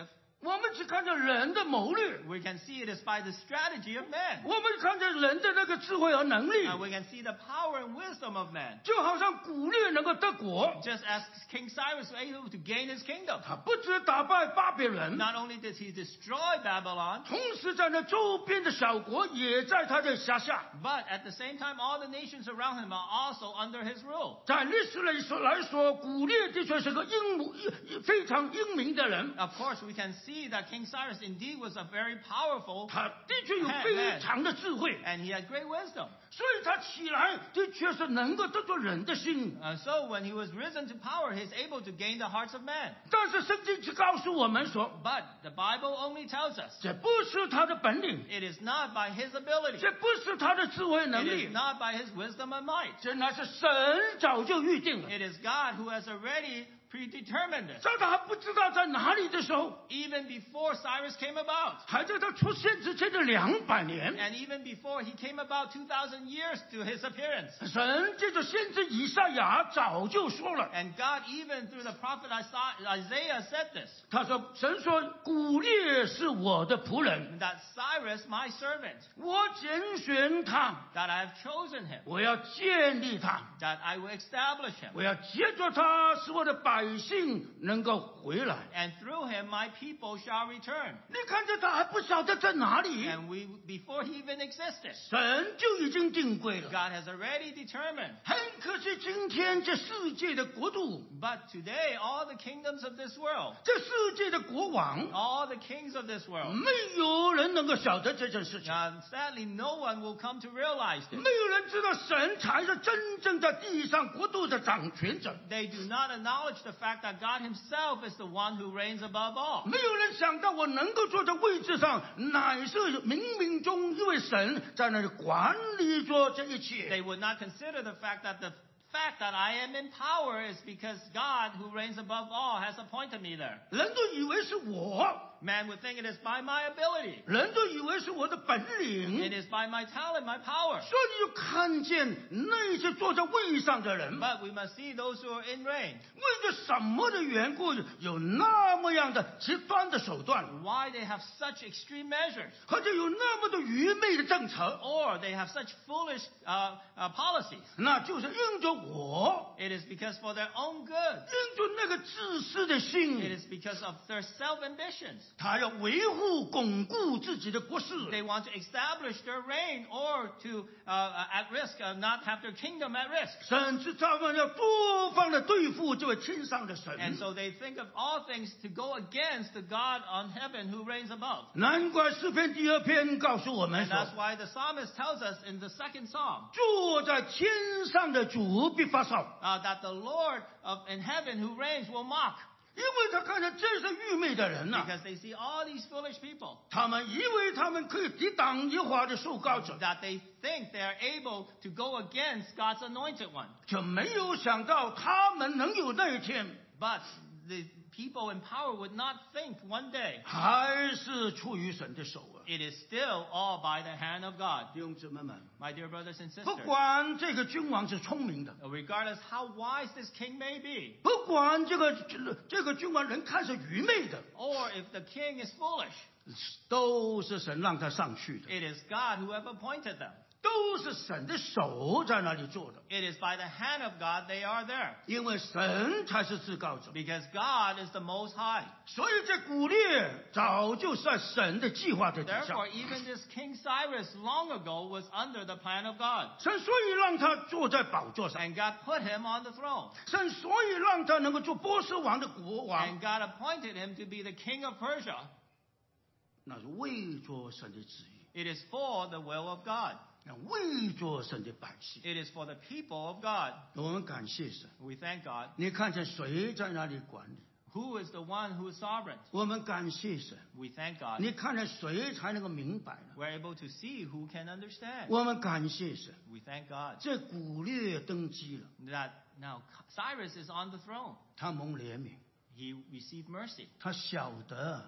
我们只看见人的谋略， We can see it is by the strategy of man. 我们看见人的那个智慧和能力， We can see the power and wisdom of man. 就好像古列能够得国， Just as King Cyrus was able to gain his kingdom. 他不止打败巴比伦， Not only did he destroy Babylon, 同时在那周边的小国也在他的辖下。 but at the same time, all the nations around him are also under his rule. 在历史来说，古列的确是个非常英明的人， Of course, we can see that King Cyrus indeed was a very powerful, 他的确有非常的智慧， and he had great wisdom. 所以他起来的确是能够得着人的心。 So when he was risen to power, he's able to gain the hearts of men. 但是圣经只告诉我们说， But the Bible only tells us 这不是他的本领， it is not by his ability. 这不是他的智慧能 It 力 is，not by his wisdom and might. 这乃是神早就预定了。 It is God who has already predetermined it. 在他还不知道在哪里的时候， Even before Cyrus came about, 还在他出现之前的200年， and even before he came about 2,000 years to his appearance. 神借着先知以赛亚早就说了， And God, even through the prophet Isaiah, said this, 他说：“神说，古列是我的仆人， that Cyrus, my servant, 我拣选他， that I have chosen him, 我要建立他， that I will establish him, 我要接着他，使我的百姓能够回来。 and through him my people shall return. 你看着他还不晓得在哪里， And before he even existed, 神就已经定规了。 God has already determined. 很可惜，今天这世界的国度， But today, all the kingdoms of this world, 这世界的国王， all the kings of this world, 没有人能够晓得这件事情。 sadly, no one will come to realize this. 没有人知道神才是真正在地上国度的掌权者， They do not acknowledge the fact that God himself is the one who reigns above all. 没有人想到我能够坐在位置上，乃是冥冥中一位神在那里管理着这一切。 They would not consider the fact that I am in power is because God, who reigns above all, has appointed me there. 人都以为是我， Man would think it is by my ability. 人都以为是我的本 It 领， is by my talent, my power. 所以你就看见那些坐在位上的人， But we must see those who are in reign. 为着什么的缘故，有那么样的极端的手段， Why they have such extreme measures. 或者有那么多愚昧的政策， Or they have such foolish policies. 那就是因着我， It is because for their own good. 因着那个自私的 It 心， is because of their self-ambitions. 他要维护巩固自己的国势。 They want to establish their reign or to, at risk, not have their kingdom at risk. 甚至他们要多方的对付这位天上的 And 神。 so they think of all things to go against the God on heaven who reigns above. 难怪诗篇第2篇告诉我们 And that's 说， why the psalmist tells us in the second psalm 坐在天上的主必发烧， that the Lord in heaven who reigns will mock 因为他看见这些愚昧的人呐、 because they see all these foolish people 他们以为他们可以抵挡耶和华的受膏者， that they think they are able to go against God's anointed one. 却没有想到他们能有那一天， But the people in power would not think one day 还是出于神的手啊！ it is still all by the hand of God. 弟兄姊妹们， My dear brothers and 不 sisters, 管这个君王是聪明的， regardless how wise this king may be, 不管这个君王人看是愚昧的， or if the king is foolish, 都是神让他上去的， it is God who have appointed them. 都是神的手在那里做的， It is by the hand of God they are there. 因为神才是至高者。 Because God is the Most High. 所以这古列早就是在神的计划的底下， Therefore, even this King Cyrus long ago was under the plan of God. 神所以让他坐在宝座上， And God put him on the throne. 神所以让他能够做波斯王的国王， And God appointed him to be the king of Persia. 那是为着神的旨意， It is for the will of God. 为着神的百姓。 It is for the people of God. 我们感谢神。 We thank God. 你看见谁在那里管理？ Who is the one who is sovereign? 我们感谢神。 We thank God. 你看见谁才能够明白呢？ We're able to see who can understand. 我们感谢神。 We thank God 这古列登基了， that now Cyrus is on the throne. 他蒙怜悯， He received mercy. 他晓得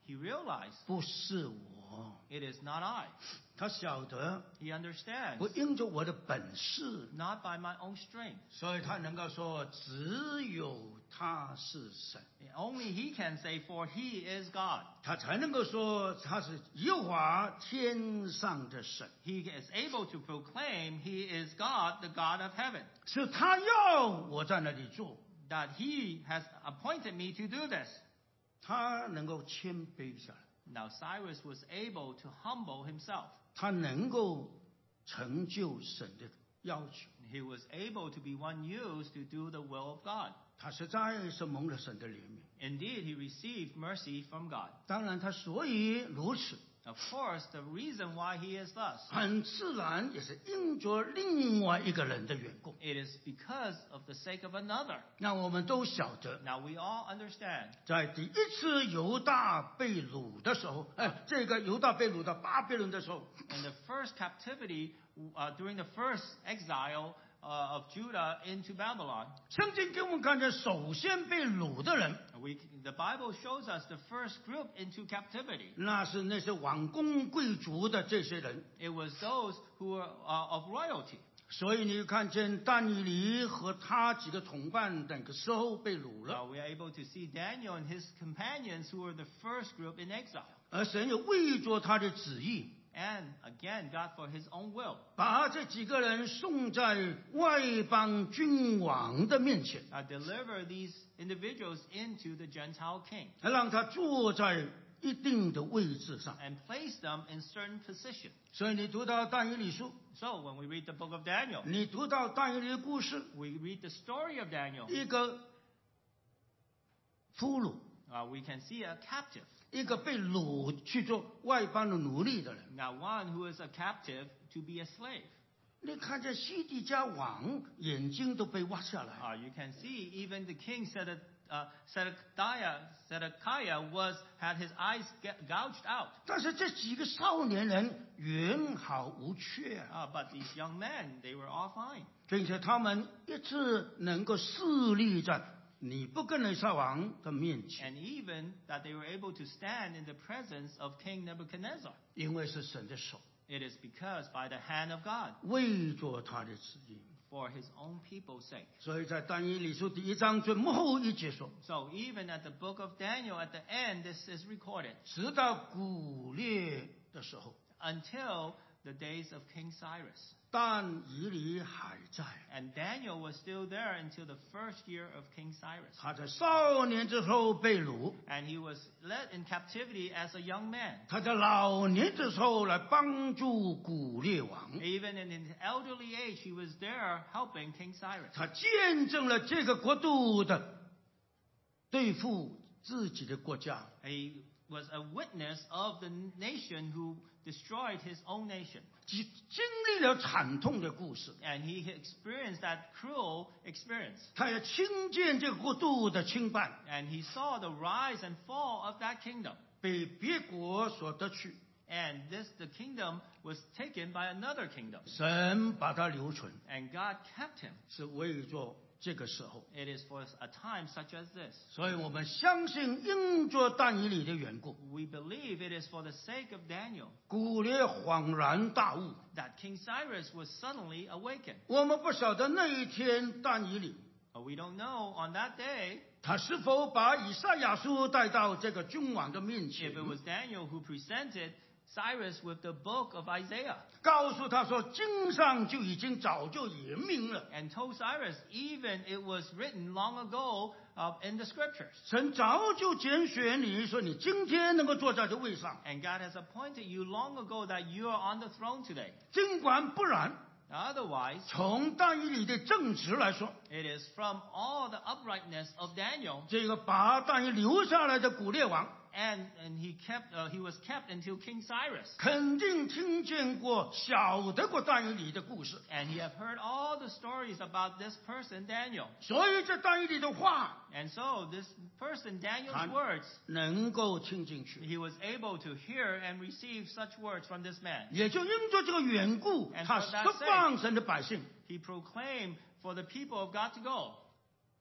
he realized 不是我， it is not I. 他晓得 He understands 不因着我的本事， not by my own strength. 所以他能够说只有他是神， Only he can say, for he is God. 他才能够说他是耶和华天上的神， He is able to proclaim he is God, the God of heaven. 是他要我在那里做， That he has appointed me to do this. 他能够谦卑下来， Now Cyrus was able to humble himself. 他能够成就神的要求， He was able to be one used to do the will of God. 他实在是蒙了神的怜悯。 Indeed, he received mercy from God. 当然，他所以如此， Of course, the reason why he is thus, 很自然也是因着另外一个人的缘故。 it is because of the sake of another. 那我们都晓得， Now we all understand 在第一次犹大被掳的时候，这个犹大被掳到巴比伦的时候， in the first captivity, during the first exile of Judah into Babylon, 圣经给我们看见，首先被掳的人， the Bible shows us the first group into captivity. 那是那些王公贵族的这些人。 It was those who were of royalty. 所以你看见但以理和他几个同伴那个时候被掳了， We are able to see Daniel and his companions who were the first group in exile. 而神又为着他的旨意， And again, God for his own will, 把这几个人送在外邦君王的面前， deliver these individuals into the Gentile king 让他坐在一定的位置上。 and place them in certain position. 所以你读到但以理书， So when we read the book of Daniel, 你读到但以理的故事， we read the story of Daniel. 一个俘虏， We can see a captive. 一个被掳去做外邦的奴隶的人。 Now one who is a captive to be a slave. 你看见西底家王眼睛都被挖下来， You can see even the king Zedekiah had his eyes gouged out. 但是这几个少年人完好无缺啊， But these young men, they were all fine. 并且他们一直能够侍立在尼布甲尼撒王的面前， And even that they were able to stand in the presence of King Nebuchadnezzar. 因为是神的手 It is because by the hand of God, 为着他的旨意。 for his own people's sake. 所以在但以理书第1章最末后一节说， So even at the book of Daniel, at the end, this is recorded. 直到古列的时候， Until the days of King Cyrus. 但以理还在， And Daniel was still there until the first year of King Cyrus. 他在少年之后被掳， And he was led in captivity as a young man. 他在老年之后来帮助古列王， Even in his elderly age, he was there helping King Cyrus. 他见证了这个国度的对付自己的国家， He was a witness of the nation who destroyed his own nation. 经历了惨痛的故事， And he experienced that cruel experience. 他也亲见这个国度的侵犯， And he saw the rise and fall of that kingdom. 被别国所得去， And the kingdom was taken by another kingdom. 神把他留存， And God kept him. 是为着这个时候。 It is for a time such as this. 所以我们相信，因着但以理的缘故， We believe it is for the sake of Daniel 古列恍然大悟。 that King Cyrus was suddenly awakened. 我们不晓得那一天但以理 We don't know on that day 他是否把以赛亚书带到这个君王的面 if 前， it was Daniel who presented Cyrus with the book of Isaiah 告诉他说，经上就已经早就言明了， and told Cyrus even it was written long ago in the scriptures. 神早就拣选你，说你今天能够坐在这位上。 And God has appointed you long ago that you are on the throne today. 尽管不然， Otherwise, 从但以理的正直来说， it is from all the uprightness of Daniel, 这个把但以理留下来的古列王， and he was kept until King Cyrus. 肯定听见过、晓得过但以理的故事， And he have heard all the stories about this person, Daniel. 所以这但以理的话 And so this person, Daniel's Han- words, 能够听进去。 he was able to hear and receive such words from this man. 也就因着这个缘故， And 他 for that 释放神的百姓， He proclaimed for the people of God to go.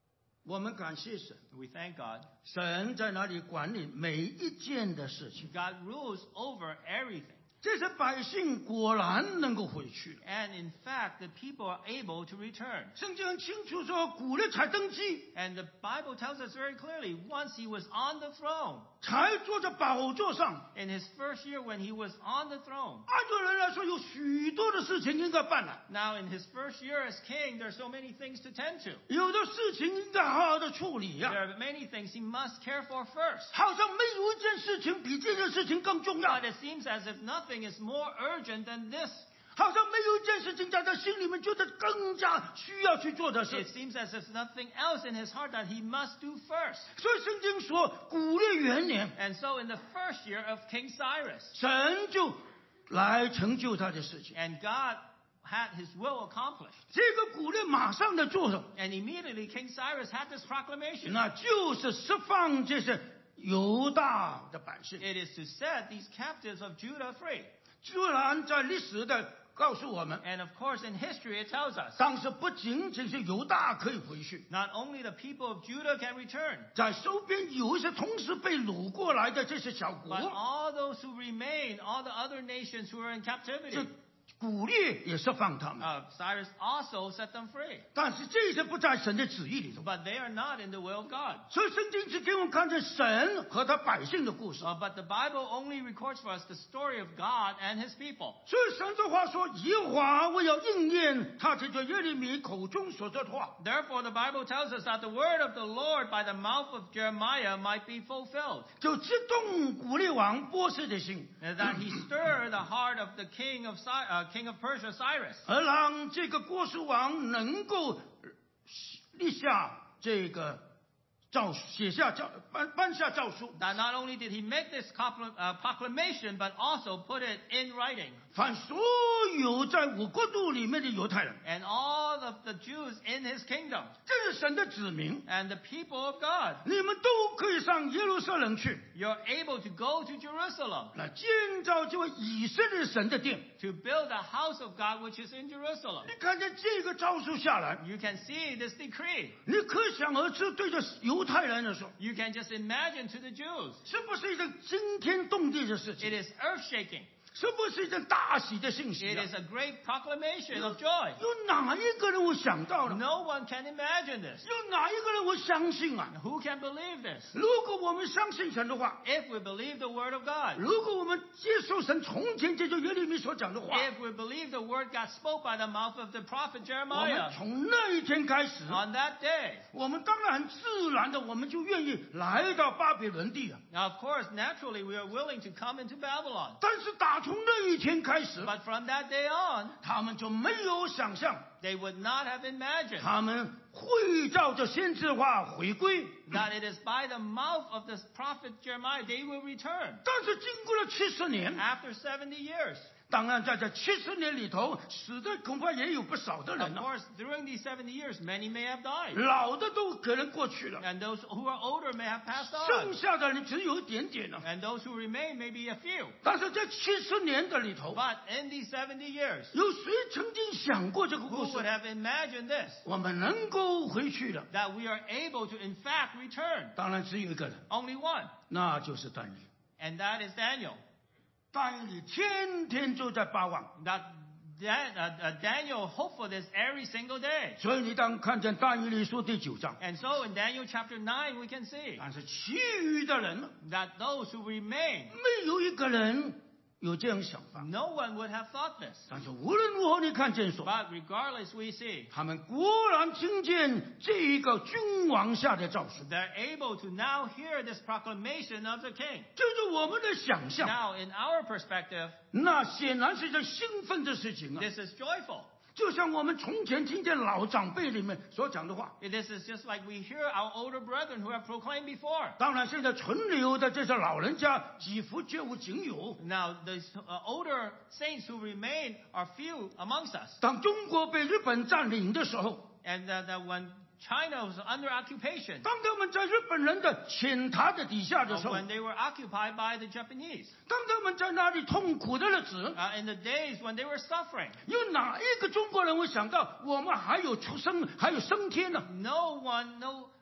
我们感谢神， We thank God. 神在那里管理每一件的事情。 God rules over everything. 这些百姓果然能够回去了。 And in fact, the people are able to return. 圣经很清楚说，古列才登基， And the Bible tells us very clearly, once he was on the throne, 才坐在宝座上。 in his first year when he was on the throne. 按照人来说，有许多的事情应该办了， Now, in his first year as king, there are so many things to tend to. 有的事情应该好好的处理呀、 There are many things he must care for first. 好像没有一件事情比这件事情更重要， But it seems as if nothing is more urgent than this. 好像没有一件事情在他心里面觉得更加需要去做的事。 It seems as if nothing else in his heart that he must do first. 所以圣经说，古列元年， And so in the first year of King Cyrus, 神就来成就他的事情。 and God had his will accomplished. 这个古列马上的做什么？ And immediately King Cyrus had this proclamation. 那就是释放这些犹大的百姓。 It is to set these captives of Judah free. 虽然在历史的告诉我们， And of course, in history, it tells us 当时不仅仅是犹大可以回去， not only the people of Judah can return, 在周边有一些同时被掳过来的这些小 but 国， all those who remain, all the other nations who are in 这 captivity, 古列也释放他们。 Cyrus also set them free. 但是这些不在神的旨意里头， But they are not in the will of God. 所以圣经只给我们看见神和他百姓的故事。 But the Bible only records for us the story of God and his people. 所以神这话说，耶和华为要应验他这个耶利米口中所说的话， Therefore, the Bible tells us that the word of the Lord by the mouth of Jeremiah might be fulfilled, 就激动古列王波斯的心， and that he stirred the heart of the king of Persia, Cyrus, 而让这个波斯王能够立下这个诏书，写下颁下诏书， that not only did he make this proclamation, but also put it in writing. 凡所有在我国度里面的犹太人， And all of the Jews in his kingdom 这是神的子民， and the people of God, 你们都可以上耶路撒冷去， you're able to go to Jerusalem 来建造这位以色列神的殿。 to build the house of God which is in Jerusalem. 你看见这个诏书下来， You can see this decree. 你可想而知，对着犹太人来说， You can just imagine to the Jews. 是不是一件惊天动地的事 It 情？ is earth-shaking. 是不是一件大喜的信息 It 啊 is a great proclamation of joy. 有哪一个人会想到呢？ No one can imagine this. 有哪一个人会相信啊？ Who can believe this? 如果我们相信神的话， If we believe the word of God, 如果我们接受神从前这就耶利米所讲的话， if we believe the word God spoke by the mouth of the prophet 我们 Jeremiah, 从那一天开始， on that day, 我们当然很自然的，我们就愿意来到巴比伦地啊。 now of course, naturally, we are willing to come into Babylon. 但是打从那一天开始， But from that day on, 他们就没有想象， they would not have imagined 他们会照着先知话回归。 that it is by the mouth of this prophet Jeremiah they will return 但是经过了70年， after 70 years. 当然在这70年里头，死的恐怕也有不少的 Of 人了， course, during these 70 years, many may have died. 老的都可能过去了， And those who are older may have passed 剩 on. 下的人只有一点点了。 And those who remain may be a few. 但是这70年的里头， But in these 70 years, 有谁曾经想过这个 who 故 would 事？ have imagined this? 我们能够回去了， That we are able to, in fact, return. 当然只有一个人， Only one. 那就是但以理。 And that is Daniel. 但以理天天就在巴望， That Daniel hoped for this every single day. 所以你当看见但以理书第9章， And so in Daniel chapter 9, we can see 但是其余的人呢， that those who remain, 没有一个人有这样想法。 no one would have thought this. 但是无论如何，你看见说， But regardless, we see 他们果然听见这一个君王下的诏书， they're able to now hear this proclamation of the king. 这是我们的想象， Now, in our perspective, 那显然是一件兴奋的事情啊！ this is joyful. 就像我们从前听见老长辈里面所讲的话， This is just like we hear our older brethren who have proclaimed before. 当然现在存留的这些老人家几乎绝无仅有。 Now, the older saints who remain are few amongst us. 当中国被日本占领的时候， And that when China was under occupation, 当他们在日本人的践踏的底下的时候， when they were occupied by the Japanese, 当他们在那里痛苦的日子， in the days when they were suffering, 有哪一个中国人会想到我们还有出生，还有升天呢？ no one, no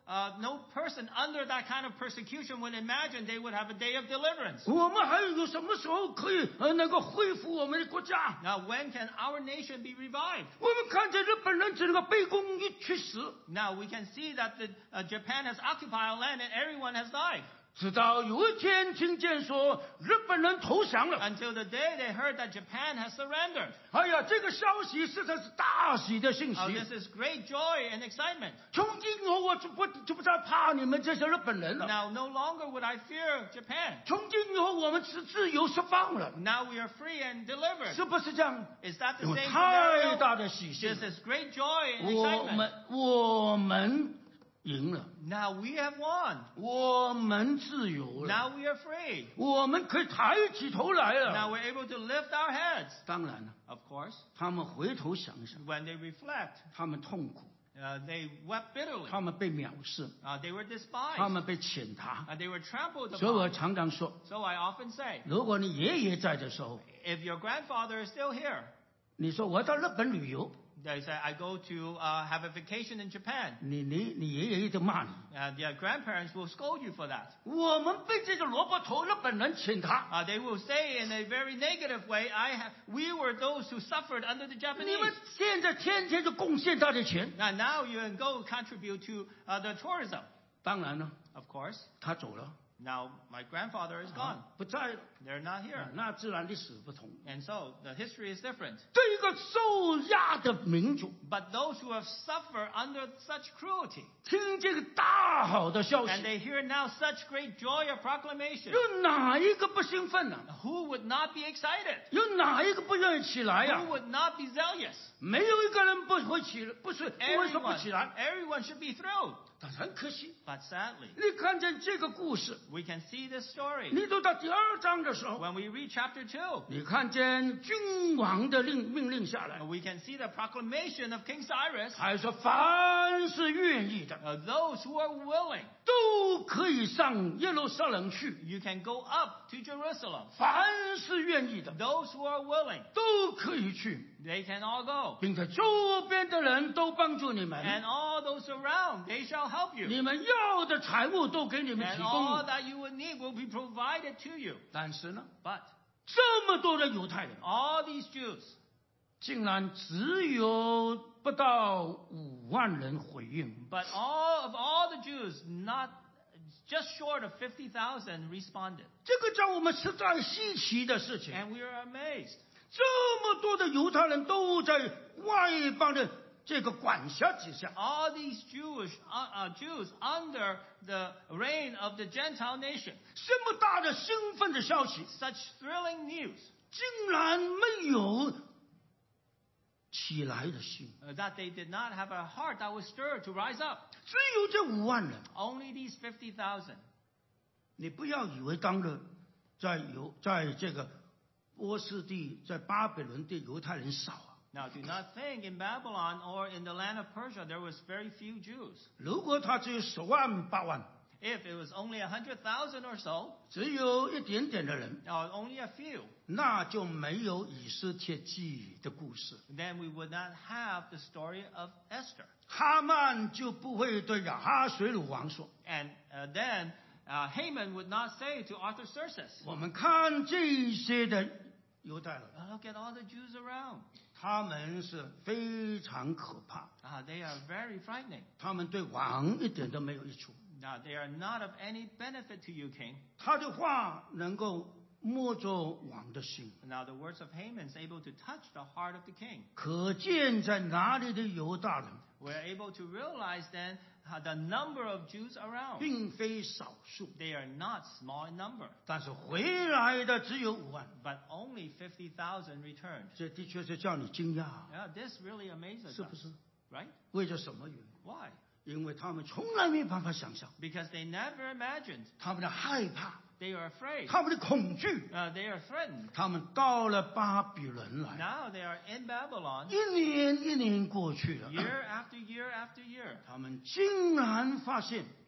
no person under that kind of persecution would imagine they would have a day of deliverance. 我们还有什么时候可以能够恢复我们的国家？ Now, when can our nation be revived? 我们看见日本人只能够卑躬屈膝， Now, we can see that Japan has occupied our land and everyone has died. 直到有一天听见说日本人投降了。 Until the day they heard that Japan has surrendered. 哎呀，这个消息实在是大喜的信息。 Oh, this is great joy and excitement. 从今以后我就不再怕你们这些日本人了。 Now, no longer would I fear Japan. 从今以后我们是自由释放了， Now we are free and delivered. 是不是这样？ Is that the 有 same 太 scenario? 大的喜讯 This，is great joy and 我 excitement. 们赢了， Now we have won. 我们自由了， Now we are free. 我们可以抬起头来 Now 了。 we're able to lift our heads. 当然了， Of course, 他们回头想想， when they reflect, 他们痛苦， they wept bitterly. 他们被藐视， They were 他 despised. 们被践踏。 They were trampled 所以我 upon. 常常说， So I often say, 如果你爷爷在的时候， if your grandfather is still here, 你说我到日本旅游， they say, I go to have a vacation in Japan. 你爷爷一定骂你。 Their grandparents will scold you for that. 我们被这个萝卜头日本人践踏， They will say in a very negative way, we were those who suffered under the 你 Japanese. 们现在天天就贡献他的钱。 Now you can go contribute to the tourism. 当然了， Of course. 他走了， Now my grandfather is gone. 不在了， They're not here. 那自然历史不同。 And so the history is different. 对一个受压的民族， But those who have suffered under such cruelty, 听这个大好的消 and 息， they hear now such great joy of proclamation, 有哪一个不兴奋呢、 who would not be excited? 有哪一个不愿意起来呀、 Who would not be zealous? 没有一个人不会起来，不会说不 Everyone, 起来。 everyone should be thrilled. 但是很可惜， But sadly, 你看见这个故事， we can see this story 你读到第2章的时候， when we read chapter 2. 你看见君王的命令下来， We can see the proclamation of King Cyrus. 还说凡是愿意的， Those who are willing, 都可以上耶路撒冷去。 you can go up to Jerusalem. 凡是愿意的， Those who are willing, 都可以去， they can all go. 并且周边的人都帮助你们， And all those around, they shall help you. 你们要的财物都给你们 And 提 all 供。 that you would need will be provided to you. 但是呢， But 这么多的犹太人， all these Jews, 竟然只有不到5万人回应。 but all the Jews, not just short of 50,000 responded. 这个叫我们实在稀奇的事情。 And we are amazed. 这么多的犹太人都在外邦的这个管辖之下， All these Jews under the reign of the Gentile nation. 这么大的兴奋的消息， Such thrilling news 竟然没有起来的心， that they did not have a heart that was stirred to rise up. 只有这5万人。 Only these 50,000. 你不要以为当着在这个波斯地，在巴比伦的犹太人少啊。 Now, do not think in Babylon or in the land of Persia there was very few Jews. 如果他只有10万8万， If it was only 100,000 or so, 只有一点点的人， or only a few, 那就没有以斯帖记的故事， then we would not have the story of Esther. 哈曼就不会对亚哈水鲁王说。 And then Haman would not say to Artaxerxes, 我们看这些的犹太人， look at all the Jews around. 他们是非常可怕， They are very frightening. 他们对王一点都没有益处。 Now, they are not of any benefit to you, king. 他的话能够摸着王的心， Now, the words of Haman is able to touch the heart of the king. 可见在哪里的犹大人， We're able to realize then the number of Jews around. 并非少数， They are not small in number, 但是回来的只有5万， but only 50,000 returned. 这的确是叫你惊讶， This really amazes 是不是？ us, right? 为着什么原因？ Why? 因为他们从来没办法想象， Because they never imagined. 他们的害怕， They are afraid. 他们的恐惧， They are threatened. 他们到了巴比伦来， Now they are in Babylon 一年一年过去了， year after year after year. 他们竟然发现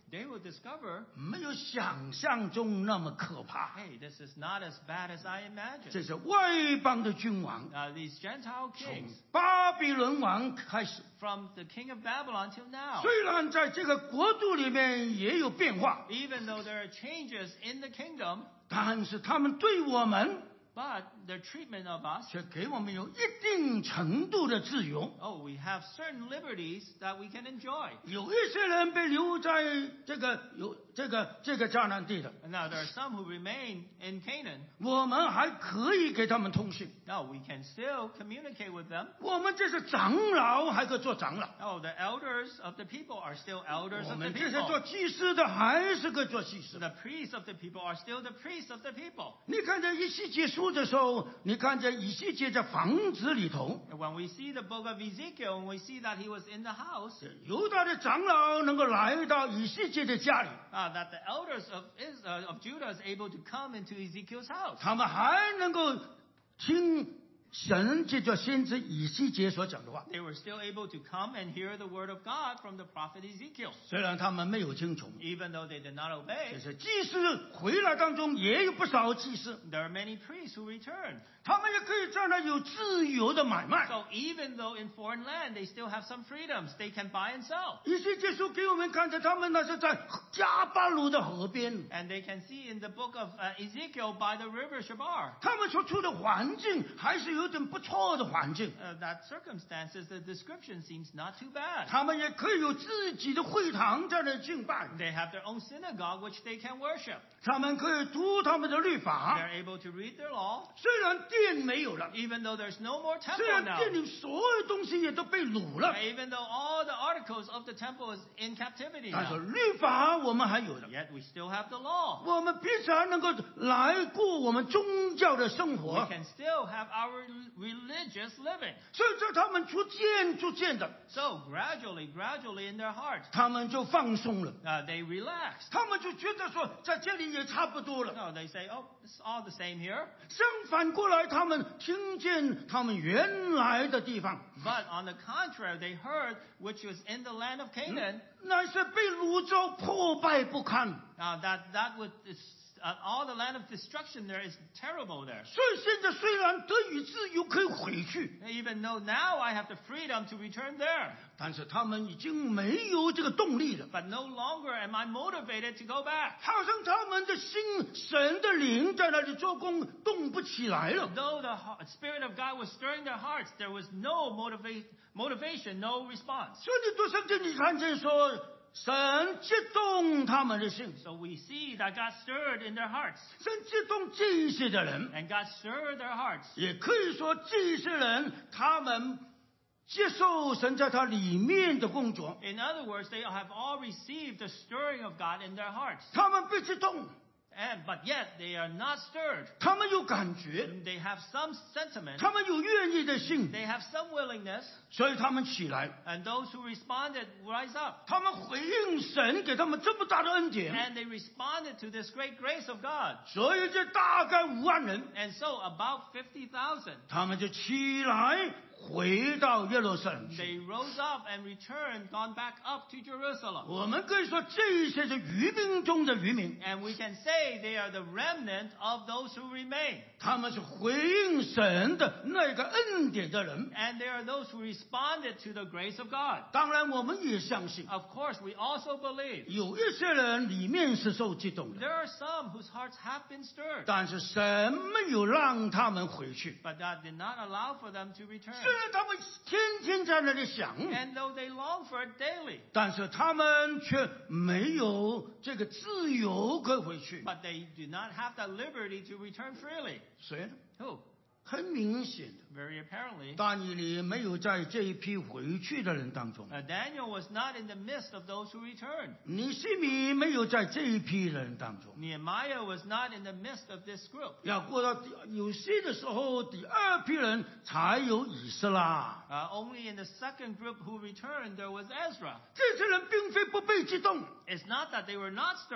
they will discover, 没有想象中那么可怕。 hey, this is not as bad as I 这 imagined. 是外邦的君王， These Gentile 从 kings, 巴比伦王开始， from the king of Babylon till now, 虽然在这个国度里面也有变化， even though there are changes in the kingdom, 但是他们对我们 but their treatment of us, 却给我们有一定程度的自由。 oh, we have certain liberties that we can enjoy. 有一些人被留在这个迦南地的， And now there are some who remain in Canaan. 我们还可以给他们通信。 Now we can still communicate with them. 我们这些长老还可以做长老， Oh, the elders of the people are still elders 我 of the 们这些做 people. 祭司的还是可以做祭司。 The priests of the people are still the priests of the people. 你看见以西结书的时候，你看见以西结在房子里头， And when we see the book of Ezekiel, and we see that he was in the house, 犹大的长老能够来到以西结的家里， that the elders of Judah is able to come into Ezekiel's house. 他们还能够听神借着先知以西结所讲的话。 They were still able to come and hear the word of God from the prophet Ezekiel, 虽然他们没有听从， even though they did not 这 obey. 些祭司回来当中也有不少祭司， There are many priests who returned. 他们也可以在那有自由的买卖。 So even though in foreign land they still have some freedoms, they can buy and sell. 以西结书给我们看见，他们那是在加巴鲁的河边， And they can see in the book of Ezekiel by the river Shabar, 他们所处的环境还是有点不错的环境。 that circumstances, the description seems not too bad. 他们也可以有自己的会堂在那敬拜， They have their own synagogue which they can worship. 他们可以读他们的律法。 They're able to read their law, 虽然殿没有了， even though there's no more 虽 temple 然 now. 殿里所有东西也都被掳了， Even though all the articles of the temple is in captivity 但是 now. 律法我们还有的。 Yet we still have the law. 我们彼此还能够来过我们宗教的生 We 活， can still have our religious living. 所以说他们逐渐的， So gradually in their hearts, 他们就放松了， they relax. 他们就觉得说在这里也差不多了。 No, they say, oh, it's all the same here. 相反过来，他们听见他们原来的地方， But on the contrary, they heard, which was in the land of Canaan, 那是被掳走破败不堪。 that would all the land of destruction there is terrible there. 所以现在虽然得以自由可以回去， Even though now I have the freedom to return there, 但是他们已经没有这个动力了。 but no longer am I motivated to go back. 好像他们的心、神的灵在那里做工，动不起来了。 Though the Spirit of God was stirring their hearts, there was no motivation, no response. 所以你读圣经，你看见说，神激动他们的心， So we see that God stirred in their hearts, 神激动这些的人， and God stirred their hearts. 也可以说这些人他们接受神在他里面的工作， In other words, they have all received the stirring of God in their hearts, 他们被激动， but yet they are not stirred. 他们有感觉， They have some sentiment, 他们有愿意的心， they have some willingness, 所以他们起来， and those who responded rise up. 他们回应神给他们这么大的恩典， And they responded to this great grace of God. 所以这大概5万人， And so about 50,000, 他们就起来回到耶路撒冷去。 they rose up and returned, gone back up to Jerusalem. 我们可以说这些是渔民中的渔民， And we can say they are the remnant of those who remain. 他们是回应神的那个恩典的人。 And they are those who responded to the grace of God. 当然，我们也相信 Of course, we also believe 有一些人里面是受激动的， there are some whose hearts have been stirred, 但是神没有让他们回去。 but God did not allow for them to return. 虽然他们天天在那里想， And though they long for it daily, 但是他们却没有这个自由可以回去。 but they do not have the liberty to return freely. 谁呢？ Who? 很明显的， Very apparently, 但以理没有在这一批回去的人当中， Daniel was not in the midst of those who returned. 尼希米没有在这一批人当中。 Nehemiah was not in the midst of this group. 要过到有些的时候，第二批人才有以斯拉。 Only in the second group who returned, there was Ezra. 这些人并非不被激动， It's not that they were not stirred,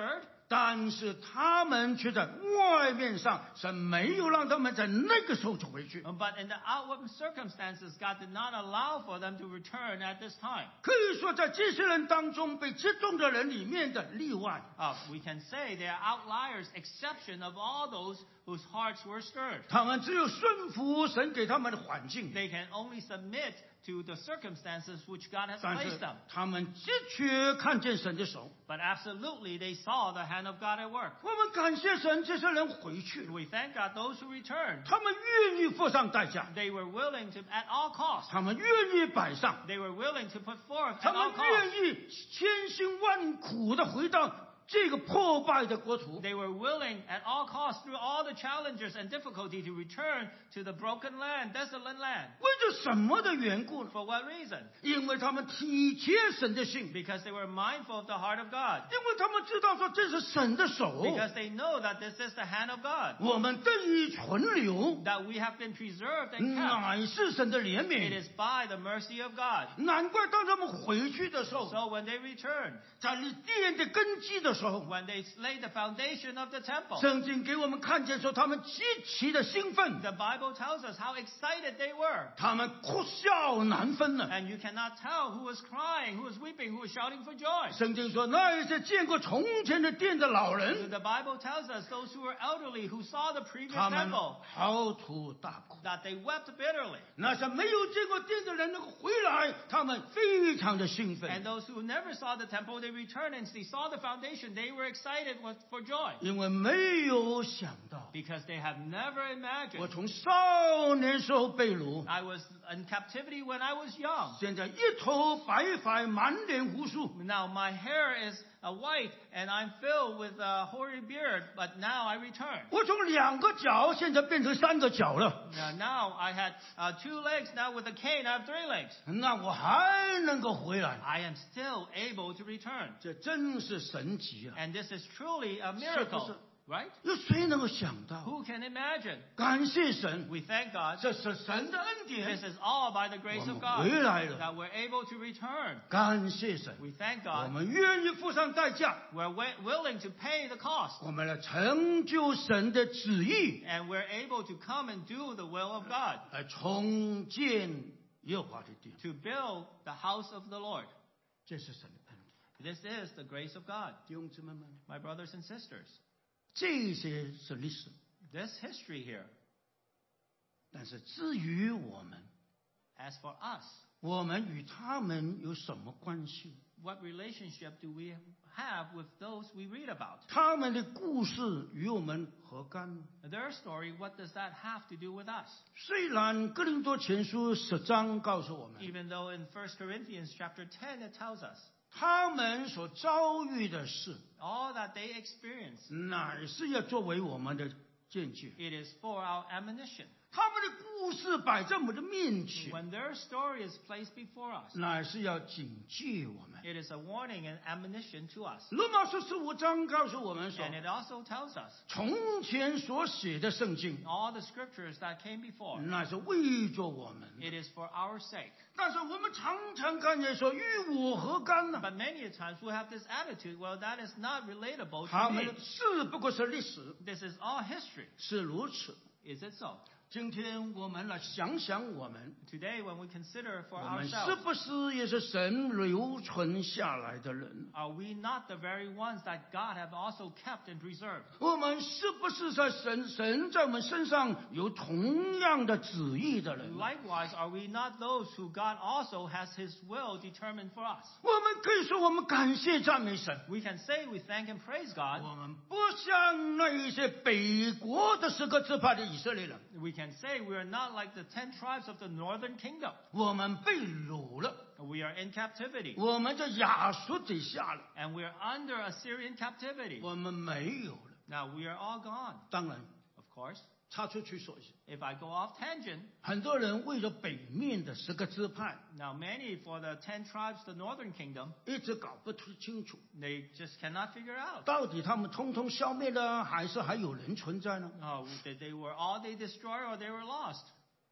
但是他们却在外面上，神没有让他们在那个时候就回去。 But in the outward circumstances, God did not allow for them to return at this time. 可以说，在这些人当中被接种的人里面的例外。 We can say they are outliers, exception of all those whose hearts were stirred. 他们只有顺服神给他们的环境， They can only submit to the circumstances which God has 但 placed 是 them. 他们的确看见神的手。 But absolutely, they saw the hand of God at work. 我们感谢神，这些人回去了， We thank God those who returned. 他们愿意付上代价， They were willing to, at all costs, 他们愿意摆上， they were willing to put forth 他 at 们 all costs. 愿意千辛万苦的回到这个破败的国土。 They were willing at all costs, through all the challenges and difficulty, to return to the broken land, desolate land. 为着什么的缘故呢？ For what reason? 因为他们体贴神的心， Because they were mindful of the heart of God. 因为他们知道说这是神的手， Because they know that this is the hand of God. 我们得以存留， That we have been preserved and kept. 乃是神的怜 It 悯。 is by the mercy of God. 难怪当他们回去的时候， So when they returned, 在立殿的根基的时候， when they laid the foundation of the temple, 圣经给我们看见说他们极其的兴奋， the Bible tells us how excited they were. 他们哭笑难分呢。 And you cannot tell who was crying, who was weeping, who was shouting for joy. 圣经说，那一些见过从前的殿的老 So 人， the Bible tells us those who were elderly, who saw the previous 他们 temple, 嚎啕大哭。 that they wept bitterly. 那些没有见过殿的人能够回来，他们非常的兴 And 奋， those who never saw the temple, they returned and they saw the foundation. They were excited for joy. 因为没有想到， Because they have never 我 imagined. 从少年时候被掳， I was in captivity when I was young. 现在一头白发，满脸胡须。 Now my hair is white and I'm filled with a hoary beard, but now I return. 我从2个脚现在变成3个脚了， Now I had 2 legs. Now with a cane, I have 3 legs. 那我还能够回来， I am still able to return. 这真是神奇啊！ And this is truly a 是不 miracle, 是？ right? 有谁能够想到？ Who can imagine? 感谢神， We thank God. 这是神的恩 This 典， is all by the grace 我 of 们 God 回来了。 that we're able to return. 感谢神， We thank 我 God. 们愿意付上代价， We're willing to pay the cost. 我们来成就神的旨意， And we're able to come and do the will of God. 来重建耶和华的殿。 To build the house of the Lord. 这是神的恩典， This is the grace of God. 弟兄姊妹们， My brothers and sisters. 这些是历史， This history here. 但是至于我们， As for us, 我们与他们有什么关系？ what relationship do we have with those we read about? 他们的故事与我们何干呢？ Their story, what does that have to do with us? 虽然哥林多前书10章告诉我们， Even though in 1 Corinthians chapter 10 it tells us 他们所遭遇的事， all that they experience, 乃是要作为我们的见解。 it is for our admonition. 他们的故事摆在我们的面前， When their story is placed before us, 乃是要警戒我们。 it is a warning and admonition to us. 罗马书15章告诉我们说， And it also tells us 从前所写的圣经， all the scriptures that came before, 乃是为着我们。 it is for our sake. 但是我们常常看见说，与我何干呢？ But many a times we have this attitude, well, that is not relatable 他 to 们 me. 的事不过是历史， This is all history. 是如此。 Is it so? 今天我们来想想我们， Today, when we consider for 我们是 ourselves, 不是也是神留存下来的人？ are we not the very ones that God have also kept and preserved? 我们是不是在神在我们身上有同样的旨意的人？ Likewise, are we not those who God also has His will determined for us? 我们可以说，我们感谢赞美神。 We can say we thank and praise God. 我们不像那一些北国的10个支派的以色列人， We can say we are not like the 10 tribes of the northern kingdom. 我们被掳了， We are in captivity. 我们在亚述底下了， And we are under Assyrian captivity. 我们没有了。 Now, we are all gone. 当然， Of course, 插出去说一下， if I go off tangent, 很多人为了北面的10个支派， now many for the 10 tribes, the northern kingdom, 一直搞不清楚， they just cannot figure out. 到底他们通通消灭了，还是还有人存在呢？ They were all they destroyed or they were lost.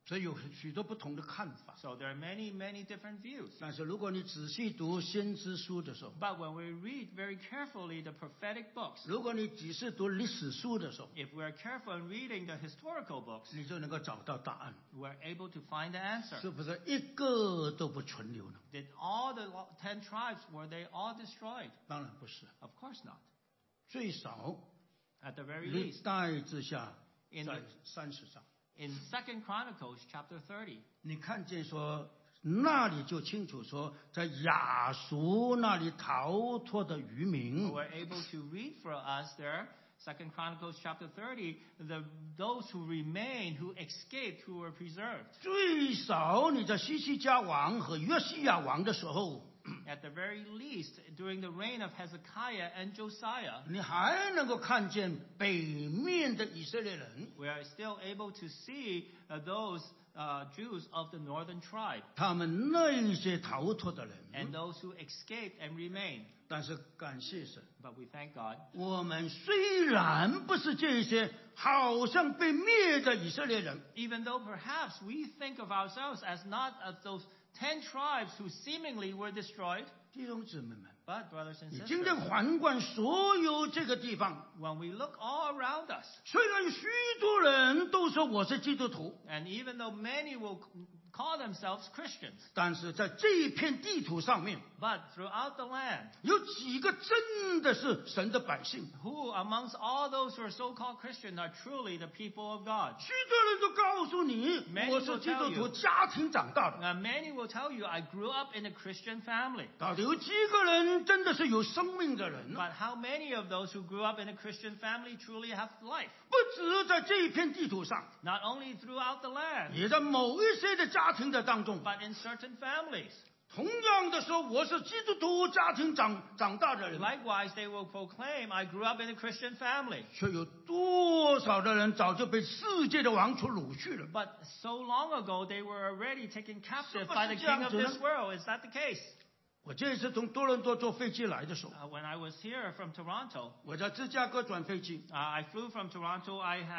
所以有许多不同的看法。 So there are many, many different views. 但是如果你仔细读先知书的时候， But when we read very carefully the prophetic books, 如果你仔细读历史书的时候， if we are careful in reading the historical books, 你就能够找到答案， we are able to find the answer. 是不是一个都不存留呢？ Did all the 10 tribes, were they all destroyed? 当然不是， Of course not. 最少 At the very 历 least, 代之下 In 在 the- 30章， in 2 Chronicles chapter 30, 你看见说那里就清楚说，在亚述那里逃脱的渔民， we're able to read for us there, 2 Chronicles chapter 30, those who remain, who escaped, who were preserved. 最少你在西西家王和约西亚王的时候， At the very least, during the reign of Hezekiah and Josiah, 你还能够看见北面的以色列人， we are still able to see those Jews of the northern tribe 他们那些逃脱的 and 人。 those who escaped and remained. 但是感谢神， But we thank God. 我们虽然不是这些好像被灭的以色列人， Even though perhaps we think of ourselves as not of those 10 tribes who seemingly were destroyed, 弟兄姊妹们， but brothers and 你今天 sisters, 环观所有这个地方， when we look all around us, 虽然许多人都说我是基督徒， and even though many will call themselves Christians, 但是在这一片地图上面， but throughout the land, 有几个真的是神的百姓？ who amongst all those who are so-called Christians are truly the people of God? 许多人都告诉你， Many 我是基督 will tell 徒 you. 家庭长大的。 Now, many will tell you, I grew up in a Christian family. 到底有几个人真的是有生命的人呢？ But how many of those who grew up in a Christian family truly have life? 不只在这一片地图上， Not only throughout the land, 也在某一些的家庭的当中。 but in certain families. 同样的说，我是基督徒家庭长大的人， Likewise, they will proclaim, I grew up in a Christian family. 却有多少的人早就被世界的王所掳去了？ But so long ago, they were already taken captive 是不是 by the 这样 king of 子呢？ this world. Is that the case? 我这一次从多伦多坐飞机来的时候， When I was here from Toronto, 我在芝加哥转飞机， I flew from Toronto.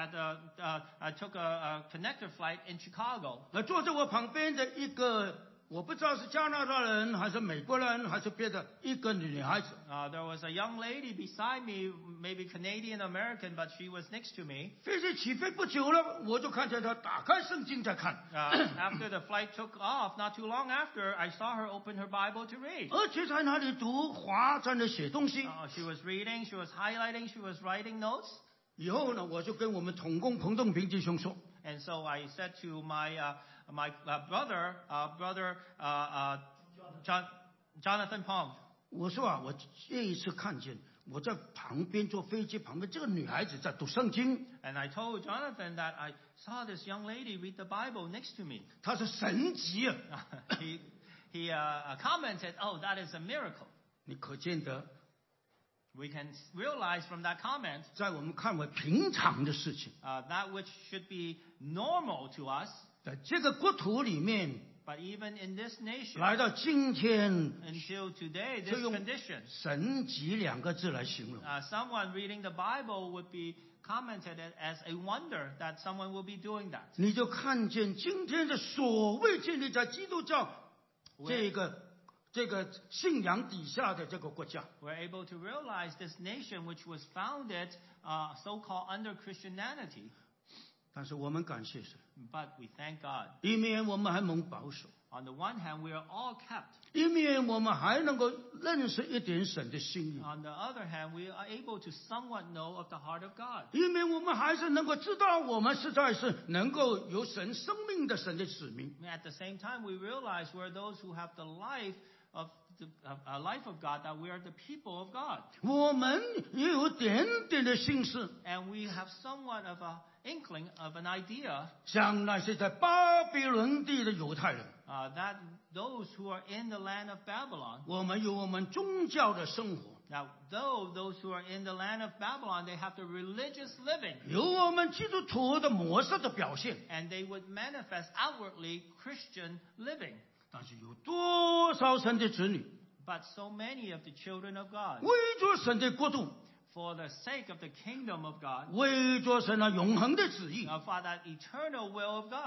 I took a connector flight in Chicago. 坐在我旁边的一个，我不知道是加拿大人还是美国人还是别的一个女孩子， There was a young lady beside me, maybe Canadian American, but she was next to me. 飞机起飞不久了，我就看见她打开圣经在看， After the flight took off, not too long after, I saw her open her Bible to read. 而且在那里读华在那写东西。 She was reading, she was highlighting, she was writing notes. 以后呢，我就跟我们同工彭栋平弟兄说， And so I said to my brother, Jonathan Pong, 我说啊，我这一次看见我在旁边坐飞机旁边这个女孩子在读圣经， and I told Jonathan that I saw this young lady read the Bible next to me. 她是神级啊！ He commented, "Oh, that is a miracle." 你可见得 We can realize from that comment 在我们看为平常的事情， that which should be normal to us, 在这个国土里面 but even in this nation, 来到今天， until today, 就 this 用 condition, 神级两个字来形容。 someone reading the Bible would be commented as a wonder that someone will be doing that. 你就看见今天的所谓建立在基督教这个信仰底下的这个国家， We're able to realize this nation, which was founded so-called under Christianity, 但是我们感谢神， but we thank God. 一面我们还蒙保守， On the one hand, we are all kept. 一面我们还能够认识一点神的心意， On the other hand, we are able to somewhat know of the heart of God. 一面我们还是能够知道我们实在是能够有神生命的神的使命。 At the same time, we realize we're those who have the life of the life of God, that we are the people of God. 我们也有点点的心思， And we have somewhat of an inkling of an idea 像那些在巴比伦地的犹太人， that those who are in the land of Babylon, 我们有我们宗教的生活， now though those who are in the land of Babylon, they have the religious living, 有我们基督徒的模式的表现， and they would manifest outwardly Christian living. 但是有多少神的子女 But so many of the children of God, 为着神的国度， for the sake of the kingdom of God, 为着神那永恒的旨意， for that eternal will of God,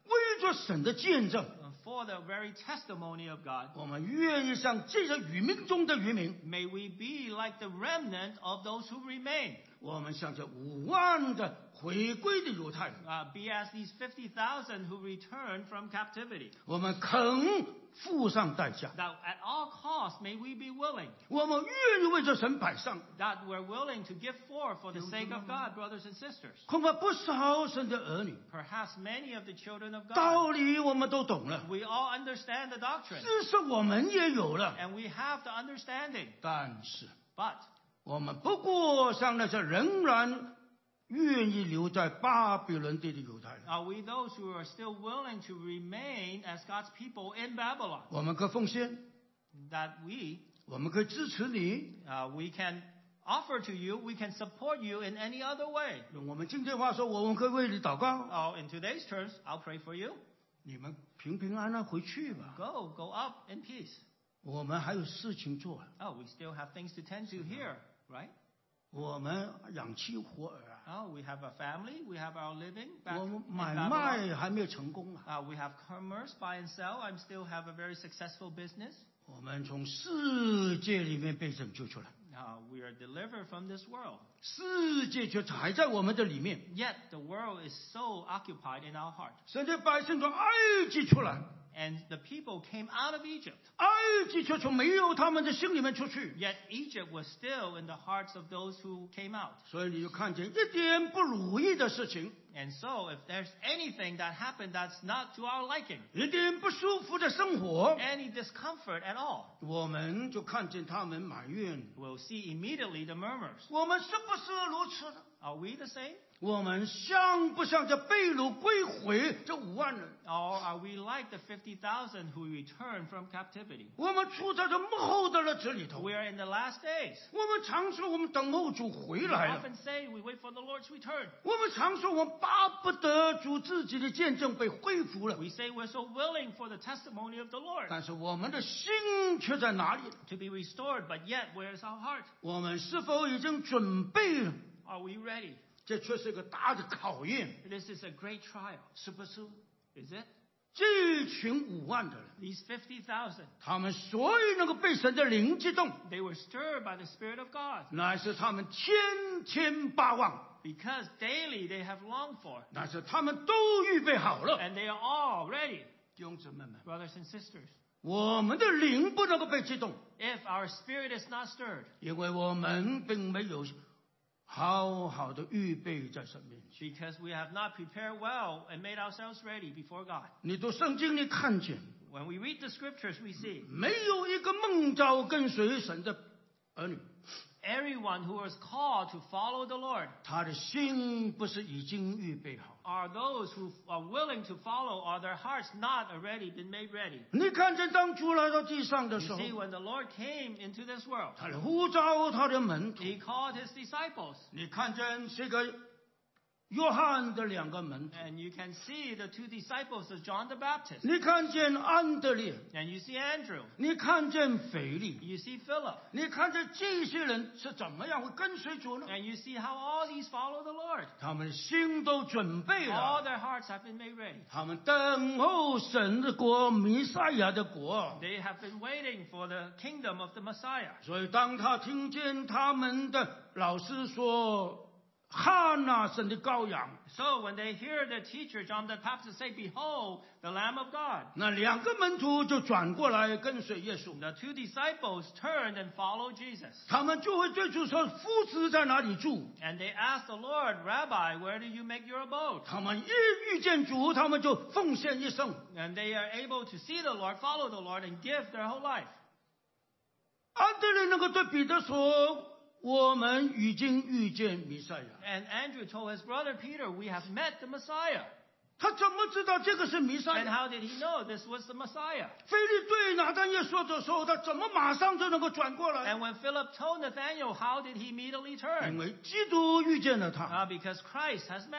为着神的见证， for the very testimony of God. 我们愿意像这些渔民中的渔民， May we be like the remnant of those who remain. 我们像这5万的回归的犹太人， Be as these 50,000 who return from captivity. 我们肯付上代价， That at all costs may we be willing. 我们愿意为着神摆上。 That we're willing to give for the sake of God, brothers and sisters. 恐怕不少神的儿女， Perhaps many of the children of God, 道理我们都懂了， we all understand the doctrine. 知识我们也有了， And we have the understanding. 但是 But 我们不过像那些仍然愿意留在巴比伦地的犹太人， are we those who are still willing to remain as God's people in Babylon? 我们可奉献， That we 我们可以支持你。 we can offer to you, we can support you in any other way. 用我们今天话说，我们可以为你祷告， In today's terms, I'll pray for you. 你们平平安安回去吧。 Go up in peace. 我们还有事情做， We still have things to tend to here, right? 我们养妻活儿啊， We have a family, we have our living back 我 in 们买 Babylon. 卖还没有成功啊。 We have commerce, buy and sell. I still have a very successful business. 我们从世界里面被拯救出来， We are delivered from this world. 世界却还在我们的里面。 Yet the world is so occupied in our heart. 神的百姓从埃及出来， And the people came out of Egypt. 埃及却从没有他们的心里面出去， Yet Egypt was still in the hearts of those who came out. 所以你就看见一点不如意的事情， And so if there's anything that happened that's not to our liking, 一点不舒服的生活， any discomfort at all, 我们就看见他们埋怨。 we'll see immediately the murmurs. 我们是不是如此呢？ Are we the same? 我们像不像这被掳归回这5万人？ Or are we like the 50,000 who returned from captivity? 我们处在这幕后的日子里头， We are in the last days. 我们常说我们等候主回 We 来了， often say we wait for the Lord's return. 我们常说我们巴不得主自己的见证被恢复了， We say we're so willing for the testimony of the Lord 但是我们的心却在哪里？ to be restored, but yet where's our heart? 我们是否已经准备了？ Are we ready? 这却是一个大的考验， This is a great trial. 是不是？ Is it? 这一群5万的人， These 50,000, 他们所以能够被神的灵激动， they were stirred by the Spirit of God 乃是他们千巴望， because daily they have longed for, 乃是他们都预备好了。 and they are all ready. 弟兄姊妹们， Brothers and sisters, 我们的灵不能够被激动， if our spirit is not stirred, 因为我们并没有好好的预备在神面前。 because we have not prepared well and made ourselves ready before God. 你读圣经，你看见 When we read the scriptures, we see 没有一个蒙召跟随神的儿女， everyone who is called to follow the Lord 他的心不是已经预备好。 are those who are willing to follow, or their hearts not already been made ready. 你看见当主来到地上的 You 时候， see, when the Lord came into this world, 他来呼召他的门徒。 He called His disciples. 你看见这个约翰的2个门徒， And you can see the 2 disciples of John the Baptist. 你看见安德烈， And you see Andrew. 你看见腓力， You see Philip. 你看见这些人是怎么样会跟随主呢？ And you see how all these follow the Lord. 他们心都准备 All 了， their hearts have been made ready. 他们等候神的国，弥赛亚的国。 They have been waiting for the kingdom of the Messiah. 所以当他听见他们的老师说：“看哪，神的羔羊。” So when they hear the teacher John the Baptist say, "Behold, the Lamb of God," 那2个门徒就转过来跟随耶稣， the 2 disciples turned and followed Jesus. 他们就会对主说：“夫子在哪里住 And they asked the Lord, "Rabbi, where do you make your abode?" 他们一遇见主，他们就奉献一生。 And they are able to see the Lord, follow the Lord, and give their whole life. 安德烈能够对彼得说：“我们已经遇见弥赛亚。 And Andrew told his brother Peter, "We have met the Messiah." ” 他怎么知道这个是弥赛 And 亚？ how did he know this was the Messiah? 腓力对拿但业说的时候，他怎么马上就能够转过来？ And when Philip told Nathanael, how did he immediately 因 turn? 为基督遇见了他。 Because Christ has met him.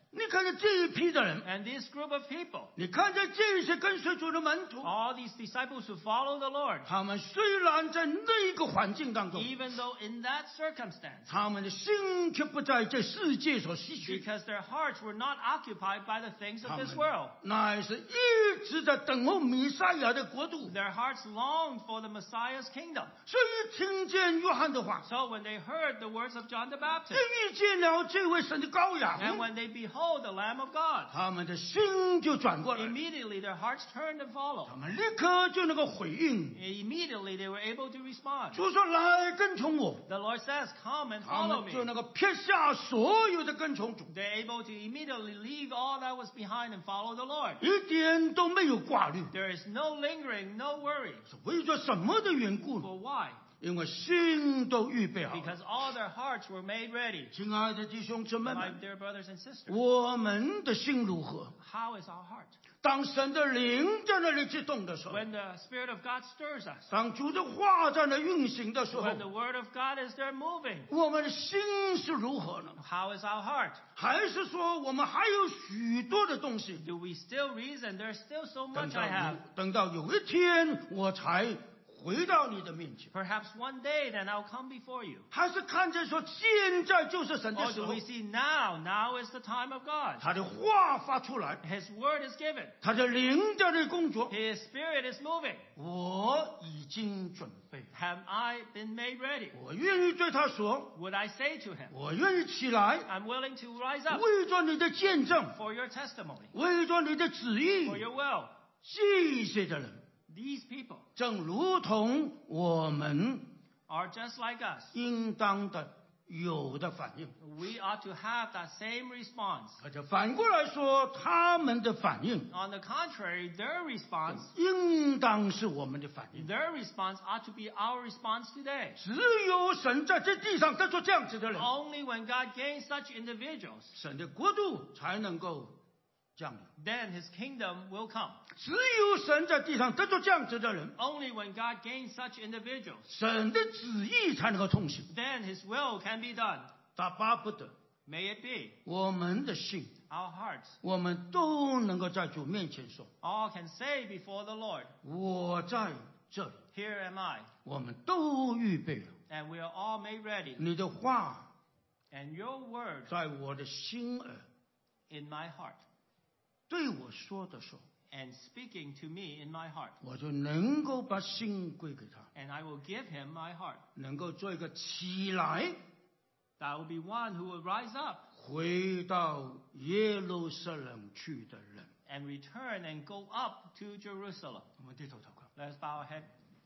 你看见这一批的人， And this group of people, 你看见这些跟随主的门徒， all these disciples who follow the Lord, 他们虽然在那个环境当中， even though in that circumstance, 他们的心却不在这世界所吸取， because their hearts were not occupied by the things 他 of 们 this world, 乃是一直在等候弥赛亚的国度。 their hearts longed for the Messiah's kingdom. 所以听见约翰的话， So when they heard the words of John the 就 Baptist, 遇见了这位神的羔 and 羊， when they behold the Lamb of God, 他们的心就转过来， immediately their hearts turned and followed. 他们立刻就能够回应。 Immediately they were able to respond. 主说：“来跟从我。” The Lord says, come and 他 follow 们 me. 就能够撇下所有的跟从主， They're able to immediately leave all that was behind and follow the Lord. 一点都没有挂虑。 There is no lingering, no worry. 是为着什么的缘故呢？ For why? 因为心都预备好了。 Because all their hearts were made ready. 亲爱的弟兄姊妹 My 们， dear brothers and sisters, 我们的心如何？ how is our heart? 当神的灵在那里激动的时候， When the Spirit of God stirs us, 当主的话在那运行的时候， when the Word of God is there moving, 我们的心是如何呢？ how is our heart? 还是说我们还有许多的东西， Do we still reason? There's still so 等 much 到 I have. 等到有一天我才回到你的面前？ Perhaps one day then I'll come before you. 还是看见说现在就是神的 Or 时 do 候 we，see now? Now is the time of God. 他的话发出来， His Word is given. 他的灵在那里工作， His Spirit is moving. 我已经准备， Have I been made ready? 我愿意对他说， Would I say to him, 我愿意起来， I'm willing to rise up 为着你的见证， for your testimony, 为着你的旨意 for，your will? 这些的人， These people 正如同我们 are just like us. 应当的有的反应。 We ought to have that same response. 而且反过来说，他们的反应 On the contrary, their response 应当是我们的反应。 ought to be our response today. 只有神在这地上得出这样子的人， Only when God gains such individuals, 神的国度才能够降临。 then his kingdom will come. 只有神在地上得出这样子的人， Only when God gains such individuals, 神的旨意才能够通行。 then his will can be done. 他巴不得 May it be. 我们的心， Our hearts 我们都能够在主面前说： all can say before the Lord, 我在这里。 here am I. 我们都预备了 And we are all made ready. 你的话， And your word 在我的心耳 in my heart, 对我说的时候， and speaking to me in my heart. 我就能够把心归给他， And I will give him my heart. 能够做一个起来 That will be one who will rise up 回到耶路撒冷去的人。 and return and go up to Jerusalem. 我们低头祷告。 Let's bow our head.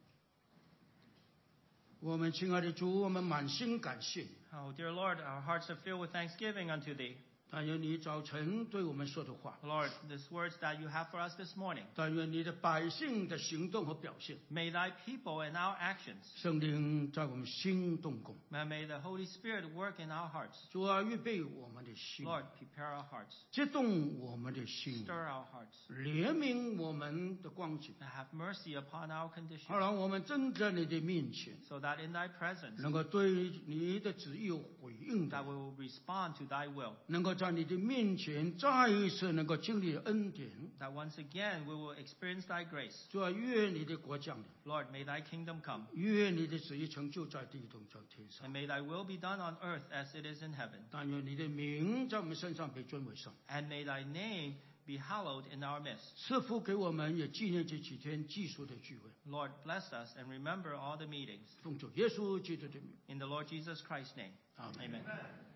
我们亲爱的主，我们满心感谢你。 Oh, dear Lord, our hearts are filled with thanksgiving unto thee. 但愿你早晨对我们说的话， Lord, these words that you have for us this morning, 但愿你的百姓的行动和表现， may thy people and our actions, 圣灵在我们心动工。 and may the Holy Spirit work in our hearts. 主啊，预备我们的心， Lord, prepare our hearts, 激动我们的心， stir our hearts, 怜悯我们的光景， and have mercy upon our 好 condition, 让我们真在你的面前， so that in thy presence, 能够对你的旨意有回应 that 的， we will respond to thy will, 能够在你的面前再一次能够经历恩典。 that once again we will experience thy grace. 主啊，愿你的国降临， Lord, may thy kingdom come, 愿你的旨意成就在地中在天上 and。may thy will be done on earth as it is in heaven, 但愿你的名在我们身上被尊为圣， and may thy name be hallowed in our midst. 赐福给我们，也纪念这几天技术的聚会。 Lord, bless us and remember all the meetings. 奉主耶稣基督的名， In the Lord Jesus Christ's name, 阿门。 amen.